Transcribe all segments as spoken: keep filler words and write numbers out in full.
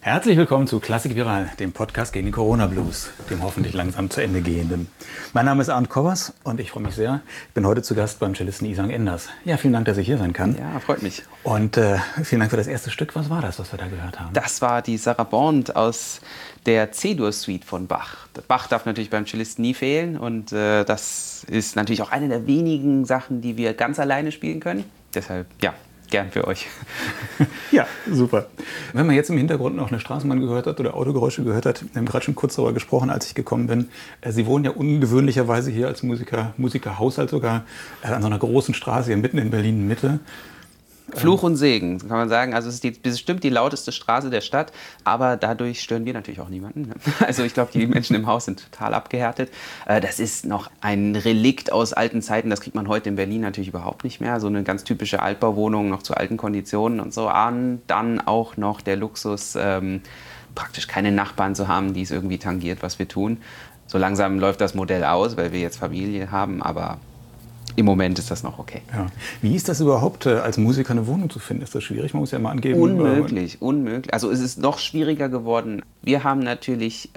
Herzlich willkommen zu Klassik Viral, dem Podcast gegen den Corona-Blues, dem hoffentlich langsam zu Ende gehenden. Mein Name ist Arndt Kobbers und ich freue mich sehr. Ich bin heute zu Gast beim Cellisten Isang Enders. Ja, vielen Dank, dass ich hier sein kann. Ja, freut mich. Und äh, vielen Dank für das erste Stück. Was war das, was wir da gehört haben? Das war die Sarabande aus der C-Dur-Suite von Bach. Bach darf natürlich beim Cellisten nie fehlen und äh, das ist natürlich auch eine der wenigen Sachen, die wir ganz alleine spielen können. Deshalb, ja. Gern für euch. Ja, super. Wenn man jetzt im Hintergrund noch eine Straßenbahn gehört hat oder Autogeräusche gehört hat, wir haben gerade schon kurz darüber gesprochen, als ich gekommen bin. Sie wohnen ja ungewöhnlicherweise hier als Musiker, Musikerhaushalt sogar an so einer großen Straße hier mitten in Berlin-Mitte. Fluch und Segen, kann man sagen. Also es ist die, bestimmt die lauteste Straße der Stadt, aber dadurch stören wir natürlich auch niemanden. Also ich glaube, die Menschen im Haus sind total abgehärtet. Das ist noch ein Relikt aus alten Zeiten, das kriegt man heute in Berlin natürlich überhaupt nicht mehr. So eine ganz typische Altbauwohnung, noch zu alten Konditionen und so an. Dann auch noch der Luxus, ähm, praktisch keine Nachbarn zu haben, die es irgendwie tangiert, was wir tun. So langsam läuft das Modell aus, weil wir jetzt Familie haben, aber im Moment ist das noch okay. Ja. Wie ist das überhaupt, als Musiker eine Wohnung zu finden? Ist das schwierig? Man muss ja mal angeben. Unmöglich, unmöglich. Also es ist noch schwieriger geworden. Wir haben natürlich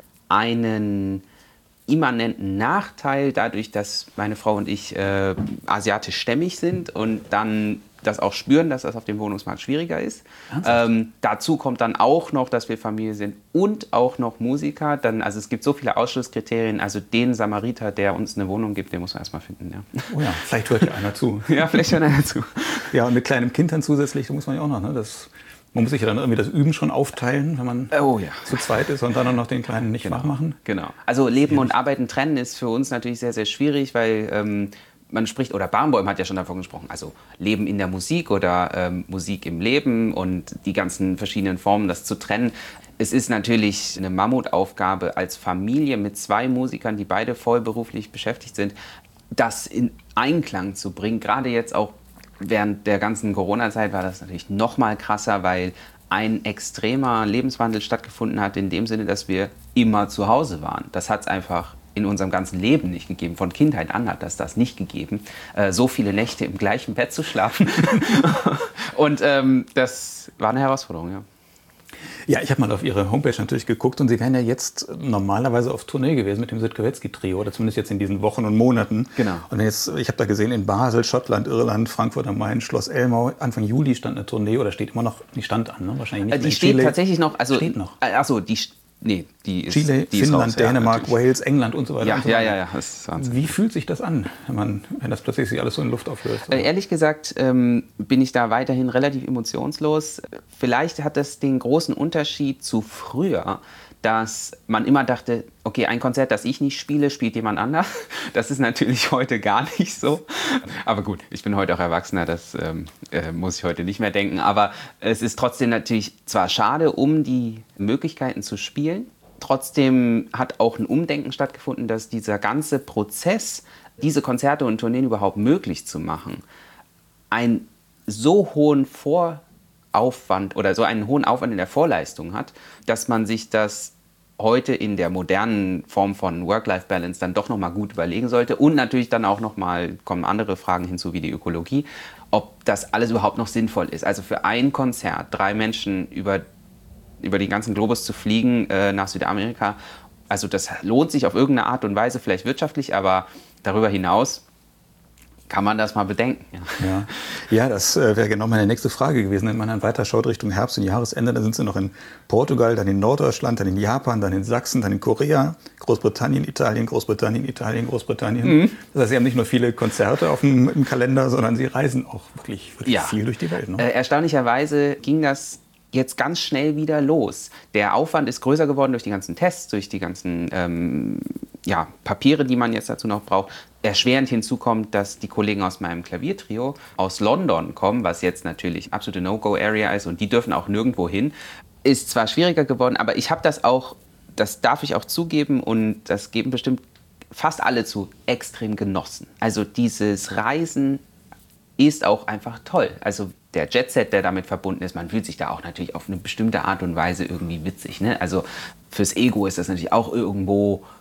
einen immanenten Nachteil dadurch, dass meine Frau und ich äh, asiatisch-stämmig sind und dann das auch spüren, dass das auf dem Wohnungsmarkt schwieriger ist. Ähm, dazu kommt dann auch noch, dass wir Familie sind und auch noch Musiker. Dann, also es gibt so viele Ausschlusskriterien. Also den Samariter, der uns eine Wohnung gibt, den muss man erstmal finden. Ja. Oh ja, vielleicht hört ja einer zu. Ja, vielleicht hört einer zu. Ja, und mit kleinem Kind dann zusätzlich, da muss man ja auch noch, ne? Das, man muss sich ja dann irgendwie das Üben schon aufteilen, wenn man oh, ja. zu zweit ist und dann auch noch den Kleinen nicht genau. nachmachen. Genau. Also Leben und Arbeiten trennen ist für uns natürlich sehr, sehr schwierig, weil ähm, man spricht, oder Barenboim hat ja schon davon gesprochen, also Leben in der Musik oder ähm, Musik im Leben und die ganzen verschiedenen Formen, das zu trennen. Es ist natürlich eine Mammutaufgabe als Familie mit zwei Musikern, die beide vollberuflich beschäftigt sind, das in Einklang zu bringen. Gerade jetzt auch während der ganzen Corona-Zeit war das natürlich noch mal krasser, weil ein extremer Lebenswandel stattgefunden hat, in dem Sinne, dass wir immer zu Hause waren. Das hat es einfach in unserem ganzen Leben nicht gegeben. Von Kindheit an hat das das nicht gegeben. Äh, so viele Nächte im gleichen Bett zu schlafen. Und ähm, das war eine Herausforderung, ja. Ja, ich habe mal auf Ihre Homepage natürlich geguckt und Sie wären ja jetzt normalerweise auf Tournee gewesen mit dem Sitkowiecki-Trio, oder zumindest jetzt in diesen Wochen und Monaten. Genau. Und jetzt, ich habe da gesehen, in Basel, Schottland, Irland, Frankfurt am Main, Schloss Elmau, Anfang Juli stand eine Tournee, oder steht immer noch, die stand an, ne? Wahrscheinlich nicht. Äh, die mehr. steht Chile, tatsächlich noch. Also, steht noch. Äh, achso, die, nee, die ist Chile, die ist Finnland, raus, ja, Dänemark, natürlich. Wales, England und so weiter. Ja, und so ja, weiter. ja, ja, das ist Wahnsinn. Wie fühlt sich das an, wenn, man, wenn das plötzlich sich alles so in Luft auflöst? Äh, ehrlich gesagt ähm, bin ich da weiterhin relativ emotionslos. Vielleicht hat das den großen Unterschied zu früher, dass man immer dachte, okay, ein Konzert, das ich nicht spiele, spielt jemand anders. Das ist natürlich heute gar nicht so. Aber gut, ich bin heute auch Erwachsener, das ähm, äh, muss ich heute nicht mehr denken. Aber es ist trotzdem natürlich zwar schade um die Möglichkeiten zu spielen, trotzdem hat auch ein Umdenken stattgefunden, dass dieser ganze Prozess, diese Konzerte und Tourneen überhaupt möglich zu machen, einen so hohen Voraufwand oder so einen hohen Aufwand in der Vorleistung hat, dass man sich das heute in der modernen Form von Work-Life-Balance dann doch nochmal gut überlegen sollte. Und natürlich dann auch nochmal kommen andere Fragen hinzu wie die Ökologie, ob das alles überhaupt noch sinnvoll ist. Also für ein Konzert drei Menschen über über den ganzen Globus zu fliegen äh, nach Südamerika. Also das lohnt sich auf irgendeine Art und Weise, vielleicht wirtschaftlich, aber darüber hinaus kann man das mal bedenken. Ja, ja. ja das äh, wäre genau meine nächste Frage gewesen. Wenn man dann weiter schaut Richtung Herbst und Jahresende, dann sind sie noch in Portugal, dann in Norddeutschland, dann in Japan, dann in Sachsen, dann in Korea, Großbritannien, Italien, Großbritannien, Italien, Großbritannien. Mhm. Das heißt, sie haben nicht nur viele Konzerte auf dem im Kalender, sondern sie reisen auch wirklich, wirklich ja. viel durch die Welt. Ne? Äh, erstaunlicherweise ging das jetzt ganz schnell wieder los. Der Aufwand ist größer geworden durch die ganzen Tests, durch die ganzen ähm, ja, Papiere, die man jetzt dazu noch braucht. Erschwerend hinzu kommt, dass die Kollegen aus meinem Klaviertrio aus London kommen, was jetzt natürlich absolute No-Go-Area ist und die dürfen auch nirgendwo hin. Ist zwar schwieriger geworden, aber ich habe das auch, das darf ich auch zugeben und das geben bestimmt fast alle zu, extrem genossen. Also dieses Reisen ist auch einfach toll. Also der Jetset, der damit verbunden ist, man fühlt sich da auch natürlich auf eine bestimmte Art und Weise irgendwie witzig. Ne? Also fürs Ego ist das natürlich auch irgendwo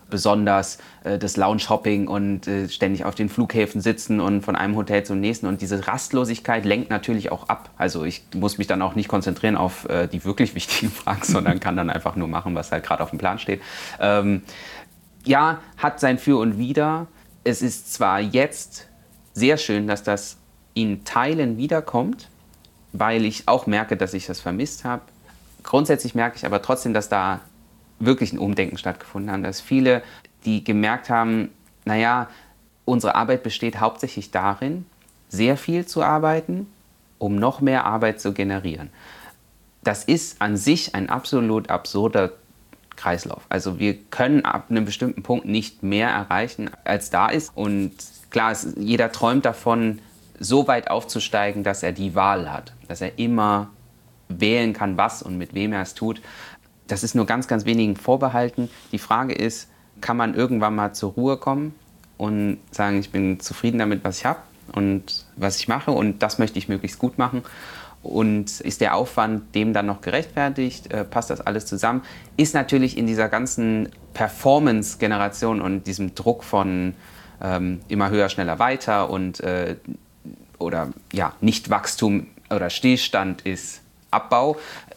besonders äh, das Lounge-Hopping und äh, ständig auf den Flughäfen sitzen und von einem Hotel zum nächsten. Und diese Rastlosigkeit lenkt natürlich auch ab. Also ich muss mich dann auch nicht konzentrieren auf äh, die wirklich wichtigen Fragen, sondern kann dann einfach nur machen, was halt gerade auf dem Plan steht. Ähm, ja, hat sein Für und Wider. Es ist zwar jetzt sehr schön, dass das in Teilen wiederkommt, weil ich auch merke, dass ich das vermisst habe. Grundsätzlich merke ich aber trotzdem, dass da wirklich ein Umdenken stattgefunden hat. Dass viele, die gemerkt haben, naja, unsere Arbeit besteht hauptsächlich darin, sehr viel zu arbeiten, um noch mehr Arbeit zu generieren. Das ist an sich ein absolut absurder Kreislauf. Also wir können ab einem bestimmten Punkt nicht mehr erreichen, als da ist. Und klar, es, jeder träumt davon, so weit aufzusteigen, dass er die Wahl hat. Dass er immer wählen kann, was und mit wem er es tut. Das ist nur ganz, ganz wenigen vorbehalten. Die Frage ist, kann man irgendwann mal zur Ruhe kommen und sagen, ich bin zufrieden damit, was ich habe und was ich mache und das möchte ich möglichst gut machen. Und ist der Aufwand dem dann noch gerechtfertigt? Äh, passt das alles zusammen? Ist natürlich in dieser ganzen Performance-Generation und diesem Druck von ähm, immer höher, schneller, weiter und äh, oder ja, nicht Wachstum oder Stillstand ist Abbau.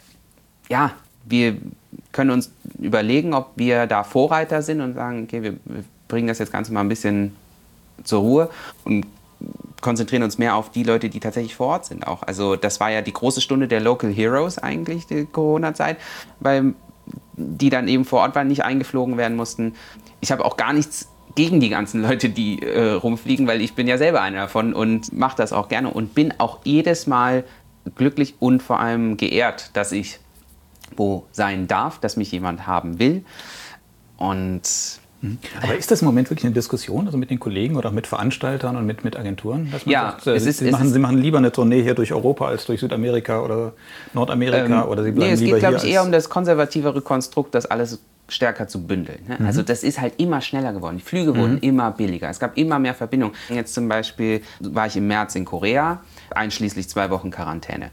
Ja, wir können uns überlegen, ob wir da Vorreiter sind und sagen, okay, wir, wir bringen das jetzt Ganze mal ein bisschen zur Ruhe und konzentrieren uns mehr auf die Leute, die tatsächlich vor Ort sind auch. Also das war ja die große Stunde der Local Heroes eigentlich, die Corona-Zeit, weil die dann eben vor Ort waren, nicht eingeflogen werden mussten. Ich habe auch gar nichts gegen die ganzen Leute, die äh, rumfliegen, weil ich bin ja selber einer davon und mache das auch gerne und bin auch jedes Mal glücklich und vor allem geehrt, dass ich wo sein darf, dass mich jemand haben will. Und aber ist das im Moment wirklich eine Diskussion, also mit den Kollegen oder mit Veranstaltern und mit, mit Agenturen? Dass man ja, sagt, äh, es ist, sie, es machen, ist, sie machen lieber eine Tournee hier durch Europa als durch Südamerika oder Nordamerika ähm, oder sie bleiben nee, es lieber geht, glaube hier ich, eher um das konservativere Konstrukt, das alles stärker zu bündeln. Ne? Mhm. Also das ist halt immer schneller geworden. Die Flüge wurden Mhm. immer billiger. Es gab immer mehr Verbindungen. Jetzt zum Beispiel war ich im März in Korea, einschließlich zwei Wochen Quarantäne.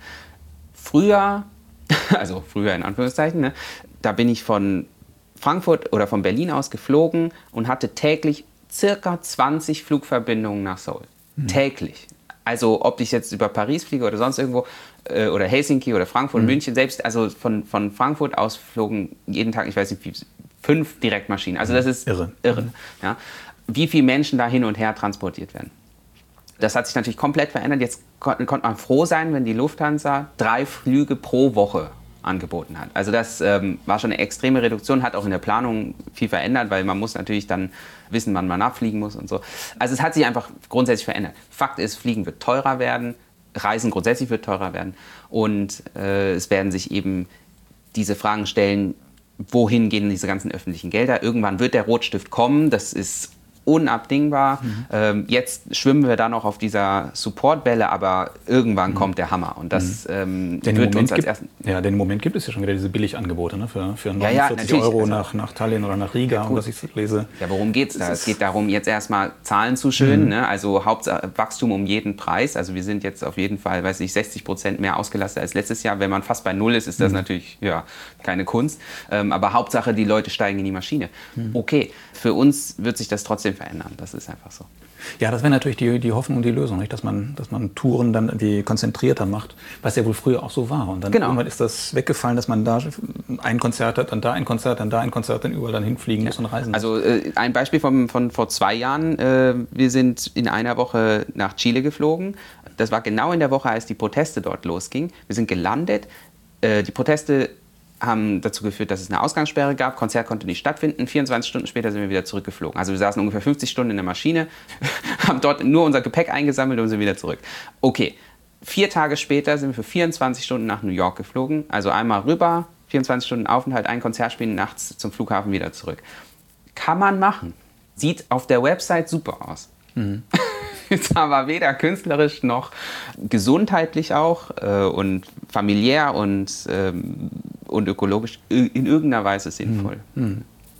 Früher, also früher in Anführungszeichen, ne, da bin ich von Frankfurt oder von Berlin aus geflogen und hatte täglich circa zwanzig Flugverbindungen nach Seoul. Mhm. Täglich. Also ob ich jetzt über Paris fliege oder sonst irgendwo äh, oder Helsinki oder Frankfurt, mhm. München, selbst also von, von Frankfurt aus flogen jeden Tag, ich weiß nicht wie, fünf Direktmaschinen. Also das ist irre. irre. Mhm. Ja. Wie viele Menschen da hin und her transportiert werden. Das hat sich natürlich komplett verändert. Jetzt kon- konnte man froh sein, wenn die Lufthansa drei Flüge pro Woche angeboten hat. Also das ähm, war schon eine extreme Reduktion, hat auch in der Planung viel verändert, weil man muss natürlich dann wissen, wann man abfliegen muss und so. Also es hat sich einfach grundsätzlich verändert. Fakt ist, Fliegen wird teurer werden, Reisen grundsätzlich wird teurer werden und äh, es werden sich eben diese Fragen stellen, wohin gehen diese ganzen öffentlichen Gelder? Irgendwann wird der Rotstift kommen, das ist unabdingbar. Mhm. Ähm, jetzt schwimmen wir da noch auf dieser Supportwelle, aber irgendwann mhm. kommt der Hammer. Und das ähm, denn wird uns als gibt, ersten... Ja, denn im Moment gibt es ja schon wieder diese Billigangebote, ne? Für, für neunundvierzig ja, ja, Euro also, nach, nach Tallinn oder nach Riga, und was ich lese. Ja, worum geht es da? Es geht darum, jetzt erstmal Zahlen zu schönen, mhm. ne? Also Hauptsache Wachstum um jeden Preis. Also wir sind jetzt auf jeden Fall, weiß ich, sechzig Prozent mehr ausgelastet als letztes Jahr. Wenn man fast bei Null ist, ist das mhm. natürlich ja, keine Kunst. Ähm, aber Hauptsache, die Leute steigen in die Maschine. Mhm. Okay, für uns wird sich das trotzdem verändern. Das ist einfach so. Ja, das wäre natürlich die, die Hoffnung und die Lösung, nicht? Dass man, dass man Touren dann irgendwie konzentrierter macht, was ja wohl früher auch so war. Und dann genau. irgendwann ist das weggefallen, dass man da ein Konzert hat, dann da ein Konzert, dann da ein Konzert, dann überall dann hinfliegen muss ja. und reisen muss. Also äh, ein Beispiel von, von vor zwei Jahren. Äh, wir sind in einer Woche nach Chile geflogen. Das war genau in der Woche, als die Proteste dort losgingen. Wir sind gelandet. Äh, die Proteste haben dazu geführt, dass es eine Ausgangssperre gab. Konzert konnte nicht stattfinden. vierundzwanzig Stunden später sind wir wieder zurückgeflogen. Also wir saßen ungefähr fünfzig Stunden in der Maschine, haben dort nur unser Gepäck eingesammelt und sind wieder zurück. Okay, vier Tage später sind wir für vierundzwanzig Stunden nach New York geflogen. Also einmal rüber, vierundzwanzig Stunden Aufenthalt, ein Konzert spielen, nachts zum Flughafen wieder zurück. Kann man machen. Sieht auf der Website super aus. Mhm. Ist aber weder künstlerisch noch gesundheitlich auch äh, und familiär und, ähm, und ökologisch in irgendeiner Weise sinnvoll. Mhm.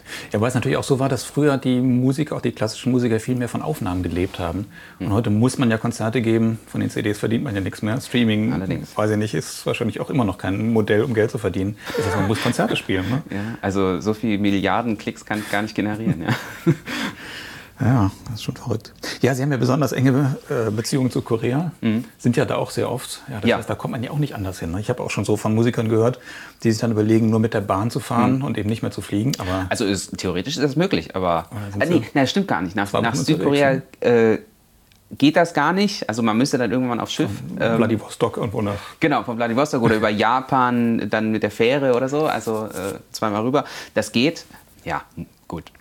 Ja, weil es natürlich auch so war, dass früher die Musiker, auch die klassischen Musiker, viel mehr von Aufnahmen gelebt haben. Und mhm. heute muss man ja Konzerte geben, von den C Ds verdient man ja nichts mehr. Streaming, allerdings, weiß ich nicht, ist wahrscheinlich auch immer noch kein Modell, um Geld zu verdienen. Das heißt, man muss Konzerte spielen. Ne? Ja, also so viele Milliarden Klicks kann ich gar nicht generieren. Ja. Ja, das ist schon verrückt. Ja, Sie haben ja besonders enge äh, Beziehungen zu Korea, mhm. sind ja da auch sehr oft. Ja, das ja. heißt, da kommt man ja auch nicht anders hin. Ne? Ich habe auch schon so von Musikern gehört, die sich dann überlegen, nur mit der Bahn zu fahren mhm. und eben nicht mehr zu fliegen. Aber also ist, theoretisch ist das möglich, aber äh, nee, nee, das stimmt gar nicht. Nach, nach Südkorea äh, geht das gar nicht. Also man müsste dann irgendwann aufs Schiff. Von ähm, Vladivostok irgendwo nach. Genau, von Vladivostok oder über Japan, dann mit der Fähre oder so, also äh, zweimal rüber. Das geht. Ja, gut.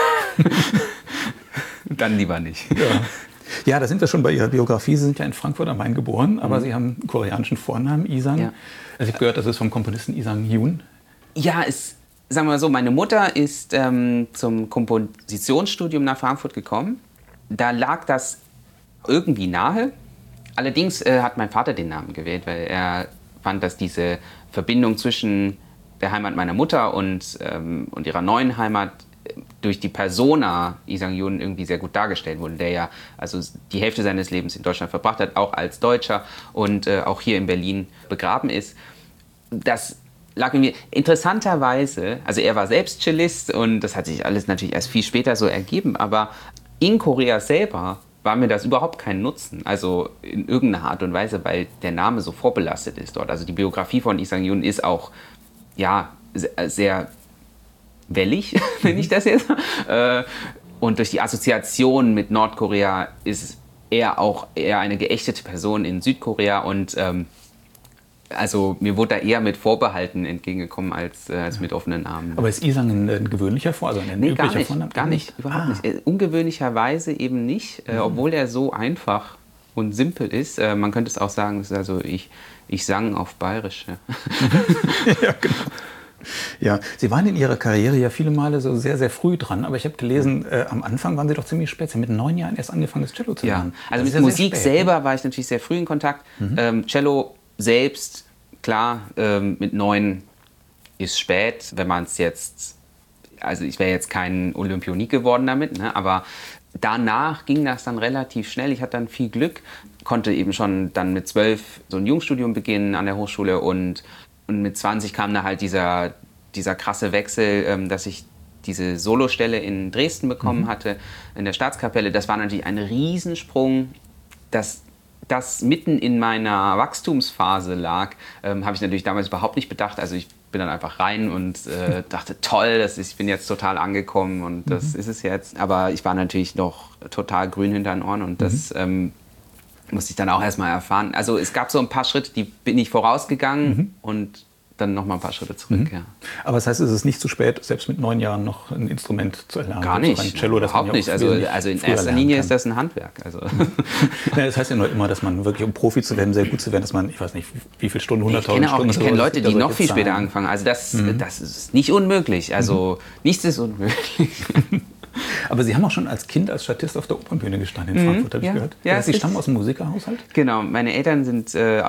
Dann lieber nicht. Ja. ja, da sind wir schon bei Ihrer Biografie. Sie sind ja in Frankfurt am Main geboren, aber mhm. Sie haben einen koreanischen Vornamen, Isang. Ja. Also ich habe gehört, das ist vom Komponisten Isang Hyun. Ja, es, sagen wir mal so, meine Mutter ist ähm, zum Kompositionsstudium nach Frankfurt gekommen. Da lag das irgendwie nahe. Allerdings äh, hat mein Vater den Namen gewählt, weil er fand, dass diese Verbindung zwischen der Heimat meiner Mutter und, ähm, und ihrer neuen Heimat durch die Persona Isang Hyun irgendwie sehr gut dargestellt wurde, der ja also die Hälfte seines Lebens in Deutschland verbracht hat, auch als Deutscher und äh, auch hier in Berlin begraben ist. Das lag irgendwie interessanterweise, also er war selbst Cellist und das hat sich alles natürlich erst viel später so ergeben, aber in Korea selber war mir das überhaupt kein Nutzen, also in irgendeiner Art und Weise, weil der Name so vorbelastet ist dort. Also die Biografie von Isang Hyun ist auch ja sehr wellig, nenne ich das jetzt. Und durch die Assoziation mit Nordkorea ist er auch eher eine geächtete Person in Südkorea. Und ähm, also mir wurde da eher mit Vorbehalten entgegengekommen als, äh, als mit offenen Armen. Aber ist Isang ein, ein gewöhnlicher Vorname? Also ein nee, gar nicht, Vorname? gar nicht, überhaupt ah. nicht. Ungewöhnlicherweise eben nicht, äh, obwohl er so einfach und simpel ist. Äh, man könnte es auch sagen, es ist also ich, ich sang auf Bayerisch. Ja, ja genau. Ja, Sie waren in Ihrer Karriere ja viele Male so sehr, sehr früh dran, aber ich habe gelesen, äh, am Anfang waren Sie doch ziemlich spät. Sie haben mit neun Jahren erst angefangen, das Cello zu lernen. Ja, also mit der Musik spät, selber ne? war ich natürlich sehr früh in Kontakt. Mhm. Ähm, Cello selbst, klar, ähm, mit neun ist spät, wenn man es jetzt, also ich wäre jetzt kein Olympionik geworden damit, ne, aber danach ging das dann relativ schnell. Ich hatte dann viel Glück, konnte eben schon dann mit zwölf so ein Jungstudium beginnen an der Hochschule und Und mit zwanzig kam da halt dieser, dieser krasse Wechsel, ähm, dass ich diese Solostelle in Dresden bekommen mhm. hatte, in der Staatskapelle. Das war natürlich ein Riesensprung. Dass das mitten in meiner Wachstumsphase lag, ähm, habe ich natürlich damals überhaupt nicht bedacht. Also ich bin dann einfach rein und äh, dachte, toll, das ist, ich bin jetzt total angekommen und das mhm. ist es jetzt. Aber ich war natürlich noch total grün hinter den Ohren und das... Mhm. Ähm, musste ich dann auch erstmal erfahren. Also es gab so ein paar Schritte, die bin ich vorausgegangen mhm. und dann noch mal ein paar Schritte zurück. Mhm. Ja. Aber das heißt, es ist nicht zu spät, selbst mit neun Jahren noch ein Instrument zu erlernen? Gar nicht, ein Cello, das überhaupt nicht. Also, also in erster Linie ist das ein Handwerk. Also. Ja, das heißt ja nur immer, dass man wirklich, um Profi zu werden, sehr gut zu werden, dass man, ich weiß nicht, wie viele Stunden, hunderttausend Stunden... Ich kenne Leute, die noch viel später angefangen. Also das, mhm. das ist nicht unmöglich. Also mhm. nichts ist unmöglich. Aber Sie haben auch schon als Kind als Statist auf der Opernbühne gestanden in Frankfurt, habe ich ja, gehört. Ja, das heißt, Sie stammen aus dem Musikerhaushalt? Genau, meine Eltern sind äh,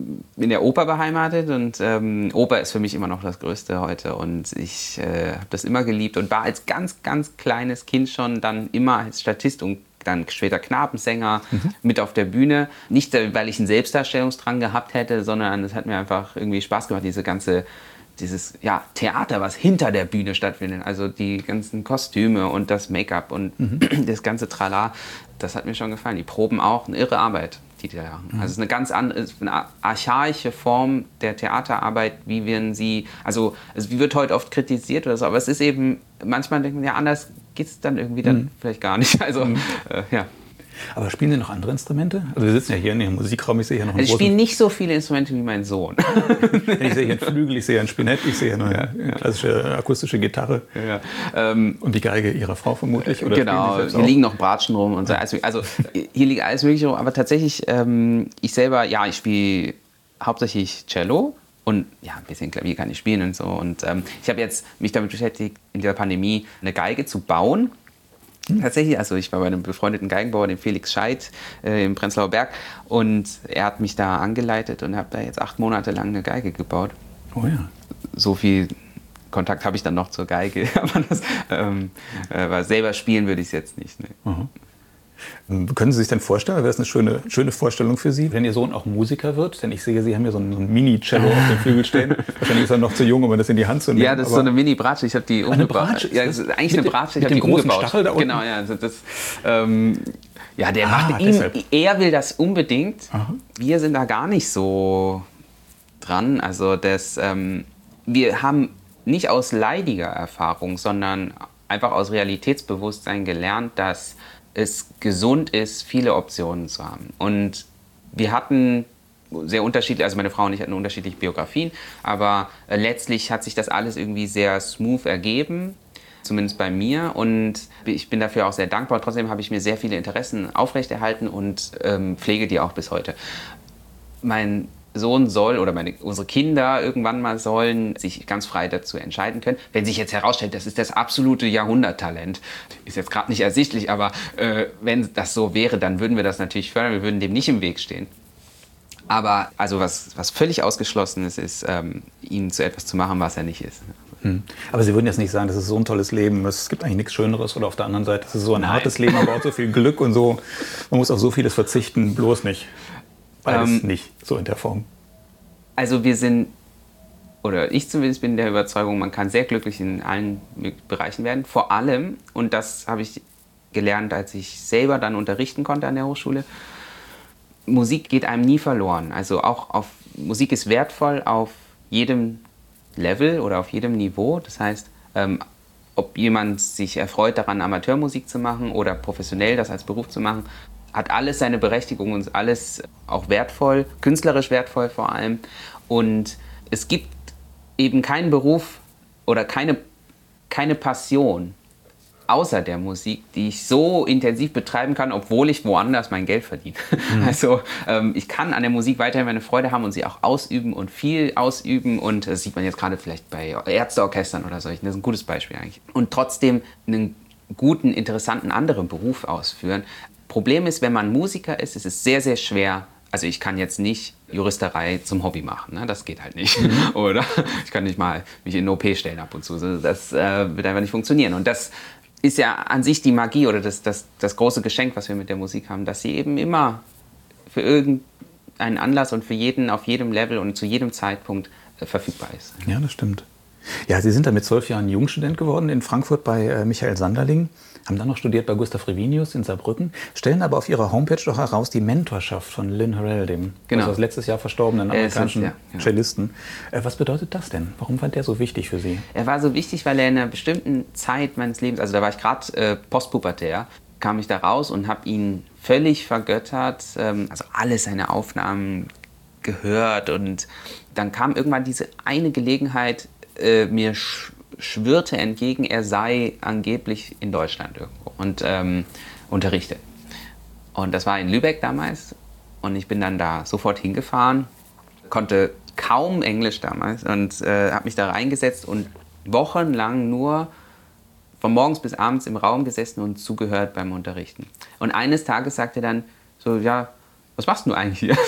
in der Oper beheimatet und ähm, Oper ist für mich immer noch das Größte heute und ich äh, habe das immer geliebt und war als ganz, ganz kleines Kind schon dann immer als Statist und dann später Knabensänger mhm. mit auf der Bühne. Nicht, weil ich einen Selbstdarstellungsdrang gehabt hätte, sondern es hat mir einfach irgendwie Spaß gemacht, diese ganze dieses ja, Theater, was hinter der Bühne stattfindet, also die ganzen Kostüme und das Make-up und mhm. das ganze Trala, das hat mir schon gefallen. Die Proben auch, eine irre Arbeit, die die da machen. Mhm. Also es ist eine ganz andere, eine archaische Form der Theaterarbeit, wie wir sie, also es wird heute oft kritisiert oder so, aber es ist eben, manchmal denken wir, ja, anders geht es dann irgendwie dann mhm. vielleicht gar nicht. Also, mhm. äh, ja. Aber spielen Sie noch andere Instrumente? Also wir sitzen ja hier in Ihrem Musikraum, ich sehe hier noch einen also ich spiele nicht so viele Instrumente wie mein Sohn. Ich sehe hier einen Flügel, ich sehe hier ein Spinett, ich sehe hier eine ja, klassische akustische Gitarre. Ja, ähm, und die Geige Ihrer Frau vermutlich? Oder genau, hier liegen noch Bratschen rum und so. Also, also hier liegt alles Mögliche rum, aber tatsächlich, ähm, ich selber, ja, ich spiele hauptsächlich Cello. Und ja, ein bisschen Klavier kann ich spielen und so. Und ähm, ich habe jetzt mich damit beschäftigt, in der Pandemie eine Geige zu bauen. Tatsächlich, also ich war bei einem befreundeten Geigenbauer, dem Felix Scheidt, äh, im Prenzlauer Berg. Und er hat mich da angeleitet und habe da jetzt acht Monate lang eine Geige gebaut. Oh ja. So viel Kontakt habe ich dann noch zur Geige, aber, das, ähm, aber selber spielen würde ich es jetzt nicht. Ne. Mhm. Können Sie sich denn vorstellen, wäre das eine schöne, schöne Vorstellung für Sie, wenn Ihr Sohn auch Musiker wird? Denn ich sehe, Sie haben ja so ein, so ein Mini-Cello auf dem Flügel stehen. Wahrscheinlich ist er noch zu jung, um das in die Hand zu nehmen. Ja, das ist so eine Mini-Bratsche. Ich habe die umgebaut. Eine Bratsche? Ja, das ist eigentlich mit eine Bratsche. Ich mit dem die großen umgebaut. Stachel da unten? Genau, ja. Also das, ähm, ja, der Ah, macht ihn, deshalb. er will das unbedingt. Aha. Wir sind da gar nicht so dran. Also das, ähm, wir haben nicht aus leidiger Erfahrung, sondern einfach aus Realitätsbewusstsein gelernt, dass es gesund ist, viele Optionen zu haben. Und wir hatten sehr unterschiedlich, also meine Frau und ich hatten unterschiedliche Biografien, aber äh, letztlich hat sich das alles irgendwie sehr smooth ergeben, zumindest bei mir. Und ich bin dafür auch sehr dankbar. Trotzdem habe ich mir sehr viele Interessen aufrechterhalten und ähm, pflege die auch bis heute. Mein Sohn soll oder meine, unsere Kinder irgendwann mal sollen sich ganz frei dazu entscheiden können. Wenn sich jetzt herausstellt, das ist das absolute Jahrhunderttalent, ist jetzt gerade nicht ersichtlich, aber äh, wenn das so wäre, dann würden wir das natürlich fördern, wir würden dem nicht im Weg stehen. Aber also was, was völlig ausgeschlossen ist, ist, ähm, ihn zu etwas zu machen, was er nicht ist. Hm. Aber Sie würden jetzt nicht sagen, das ist so ein tolles Leben, es gibt eigentlich nichts Schöneres, oder auf der anderen Seite, das ist so ein Nein. hartes Leben, man braucht so viel Glück und so, man muss auf so vieles verzichten, bloß nicht. Beides Ähm, nicht, so in der Form. Also wir sind, oder ich zumindest bin der Überzeugung, man kann sehr glücklich in allen Bereichen werden. Vor allem, und das habe ich gelernt, als ich selber dann unterrichten konnte an der Hochschule, Musik geht einem nie verloren. Also auch auf, Musik ist wertvoll auf jedem Level oder auf jedem Niveau. Das heißt, ähm, ob jemand sich erfreut daran, Amateurmusik zu machen oder professionell das als Beruf zu machen, hat alles seine Berechtigung und ist alles auch wertvoll, künstlerisch wertvoll vor allem. Und es gibt eben keinen Beruf oder keine, keine Passion außer der Musik, die ich so intensiv betreiben kann, obwohl ich woanders mein Geld verdiene. Mhm. Also ähm, ich kann an der Musik weiterhin meine Freude haben und sie auch ausüben und viel ausüben. Und das sieht man jetzt gerade vielleicht bei Ärzteorchestern oder solchen. Das ist ein gutes Beispiel eigentlich. Und trotzdem einen guten, interessanten anderen Beruf ausführen. Problem ist, wenn man Musiker ist, ist es sehr, sehr schwer. Also ich kann jetzt nicht Juristerei zum Hobby machen, ne? Das geht halt nicht. Mhm. Oder ich kann nicht mal mich in eine O P stellen ab und zu. Das äh, wird einfach nicht funktionieren. Und das ist ja an sich die Magie oder das, das, das große Geschenk, was wir mit der Musik haben, dass sie eben immer für irgendeinen Anlass und für jeden auf jedem Level und zu jedem Zeitpunkt äh, verfügbar ist. Ja, das stimmt. Ja, Sie sind dann mit zwölf Jahren Jungstudent geworden in Frankfurt bei äh, Michael Sanderling, haben dann noch studiert bei Gustav Revinius in Saarbrücken, stellen aber auf Ihrer Homepage doch heraus die Mentorschaft von Lynn Harrell, dem genau. also letztes Jahr verstorbenen amerikanischen äh, ja, ja. Cellisten. Äh, was bedeutet das denn? Warum fand der so wichtig für Sie? Er war so wichtig, weil er in einer bestimmten Zeit meines Lebens, also da war ich gerade äh, postpubertär, kam ich da raus und habe ihn völlig vergöttert, ähm, also alle seine Aufnahmen gehört und dann kam irgendwann diese eine Gelegenheit, äh, mir sch schwirrte entgegen, er sei angeblich in Deutschland irgendwo und ähm, unterrichtet. Und das war in Lübeck damals und ich bin dann da sofort hingefahren, konnte kaum Englisch damals und äh, habe mich da reingesetzt und wochenlang nur von morgens bis abends im Raum gesessen und zugehört beim Unterrichten. Und eines Tages sagte er dann so, ja, was machst du eigentlich hier?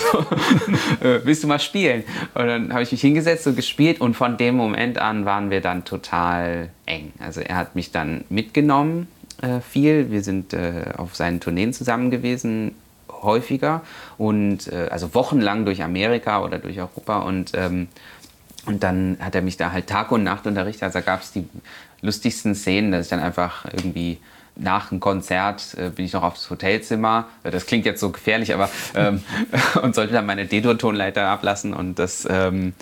äh, willst du mal spielen? Und dann habe ich mich hingesetzt und gespielt und von dem Moment an waren wir dann total eng. Also er hat mich dann mitgenommen äh, viel. Wir sind äh, auf seinen Tourneen zusammen gewesen, häufiger und äh, also wochenlang durch Amerika oder durch Europa und ähm, und dann hat er mich da halt Tag und Nacht unterrichtet. Also da gab es die lustigsten Szenen, dass ich dann einfach irgendwie nach dem Konzert äh, bin ich noch aufs Hotelzimmer. Das klingt jetzt so gefährlich, aber ähm, und sollte dann meine D-Dur-Tonleiter ablassen. Und das, ähm,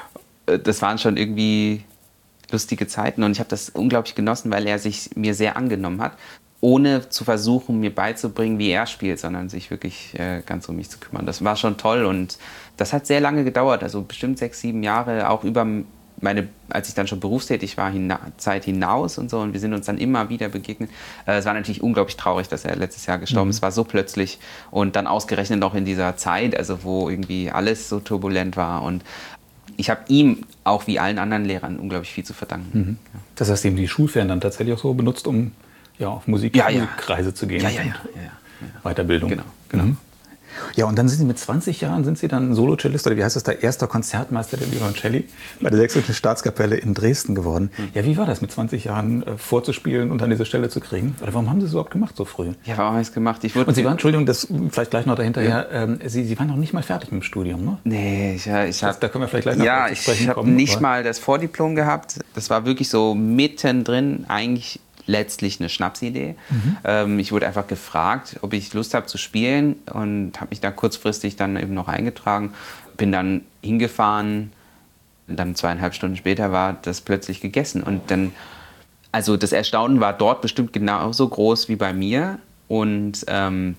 das waren schon irgendwie lustige Zeiten. Und ich habe das unglaublich genossen, weil er sich mir sehr angenommen hat, ohne zu versuchen, mir beizubringen, wie er spielt, sondern sich wirklich äh, ganz um mich zu kümmern. Das war schon toll und das hat sehr lange gedauert, also bestimmt sechs, sieben Jahre, auch über meine, als ich dann schon berufstätig war, hina Zeit hinaus und so und wir sind uns dann immer wieder begegnet. Äh, es war natürlich unglaublich traurig, dass er letztes Jahr gestorben ist. Mhm. Es war so plötzlich und dann ausgerechnet noch in dieser Zeit, also wo irgendwie alles so turbulent war und ich habe ihm, auch wie allen anderen Lehrern, unglaublich viel zu verdanken. Mhm. Ja. Das heißt, eben die Schulferien dann tatsächlich auch so benutzt, um ja, auf Musik, ja, ja. Musikreise zu gehen. Ja, ja, ja. ja, ja, ja. Weiterbildung. Genau, genau. Mhm. Ja, und dann sind Sie mit zwanzig Jahren, sind Sie dann Solo-Cellist, oder wie heißt das da, erster Konzertmeister der Violoncelli bei der Sächsischen Staatskapelle in Dresden geworden. Mhm. Ja, wie war das, mit zwanzig Jahren äh, vorzuspielen und an diese Stelle zu kriegen? Oder warum haben Sie es überhaupt gemacht so früh? Ja, warum habe ich es gemacht? Ich wurde und Sie waren, Entschuldigung, das vielleicht gleich noch dahinterher, ja. ähm, Sie, Sie waren noch nicht mal fertig mit dem Studium, ne? Nee, ich, ich habe... Da können wir vielleicht gleich noch ja, zu sprechen ich habe kommen. nicht aber mal das Vordiplom gehabt. Das war wirklich so mittendrin, eigentlich letztlich eine Schnapsidee. Mhm. Ähm, ich wurde einfach gefragt, ob ich Lust habe zu spielen und habe mich da kurzfristig dann eben noch eingetragen. Bin dann hingefahren, dann zweieinhalb Stunden später war das plötzlich gegessen. Und dann, also das Erstaunen war dort bestimmt genauso groß wie bei mir. Und ähm,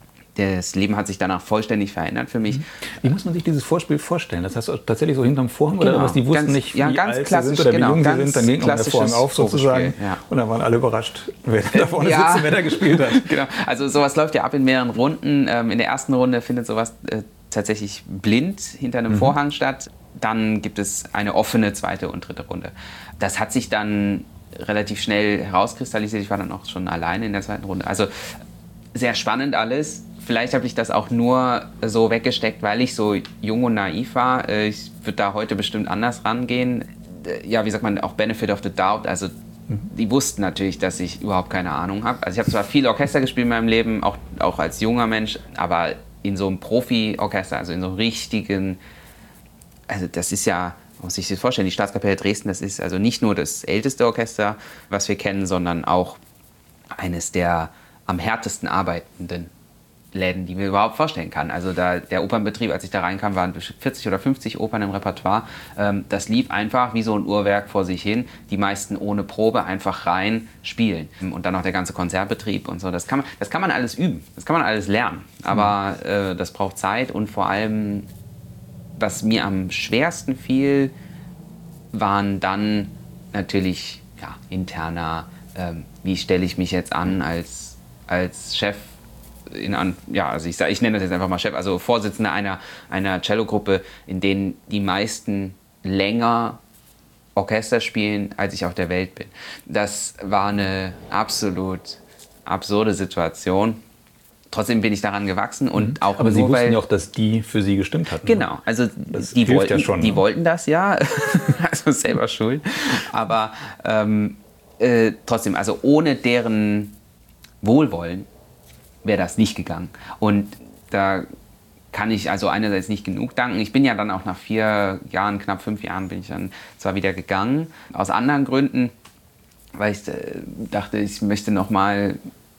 das Leben hat sich danach vollständig verändert für mich. Wie muss man sich dieses Vorspiel vorstellen? Das heißt tatsächlich so hinterm Vorhang, genau. oder was? Die wussten ganz, nicht, wie ja, ganz alt klassisch, sie sind oder genau, wie jung sie sind. Dann ging der Vorhang auf sozusagen. Ja. Und dann waren alle überrascht, wer da vorne ja. sitzt und wer da gespielt hat. Genau. Also sowas läuft ja ab in mehreren Runden. Ähm, in der ersten Runde findet sowas äh, tatsächlich blind hinter einem mhm. Vorhang statt. Dann gibt es eine offene zweite und dritte Runde. Das hat sich dann relativ schnell herauskristallisiert. Ich war dann auch schon alleine in der zweiten Runde. Also sehr spannend alles. Vielleicht habe ich das auch nur so weggesteckt, weil ich so jung und naiv war. Ich würde da heute bestimmt anders rangehen. Ja, wie sagt man, auch Benefit of the Doubt. Also die wussten natürlich, dass ich überhaupt keine Ahnung habe. Also ich habe zwar viel Orchester gespielt in meinem Leben, auch, auch als junger Mensch, aber in so einem Profi-Orchester, also in so einem richtigen, also das ist ja, man muss sich das vorstellen, die Staatskapelle Dresden, das ist also nicht nur das älteste Orchester, was wir kennen, sondern auch eines der am härtesten arbeitenden Läden, die mir überhaupt vorstellen kann. Also da, der Opernbetrieb, als ich da reinkam, waren vierzig oder fünfzig Opern im Repertoire. Ähm, das lief einfach wie so ein Uhrwerk vor sich hin. Die meisten ohne Probe einfach rein spielen. Und dann noch der ganze Konzertbetrieb und so. Das kann man, das kann man alles üben. Das kann man alles lernen. Aber äh, das braucht Zeit und vor allem, was mir am schwersten fiel, waren dann natürlich ja, interner, ähm, wie stelle ich mich jetzt an als, als Chef. In an, ja, also ich, ich nenne das jetzt einfach mal Chef, also Vorsitzender einer, einer Cello-Gruppe, in denen die meisten länger Orchester spielen, als ich auf der Welt bin. Das war eine absolut absurde Situation. Trotzdem bin ich daran gewachsen und auch aber nur, Sie wussten weil, ja auch, dass die für Sie gestimmt hatten. Genau, also das die, wollten, ja schon, die ne? wollten das ja, also selber schuld, aber ähm, äh, trotzdem, also ohne deren Wohlwollen wäre das nicht gegangen. Und da kann ich also einerseits nicht genug danken. Ich bin ja dann auch nach vier Jahren, knapp fünf Jahren, bin ich dann zwar wieder gegangen, aus anderen Gründen, weil ich äh, dachte, ich möchte noch mal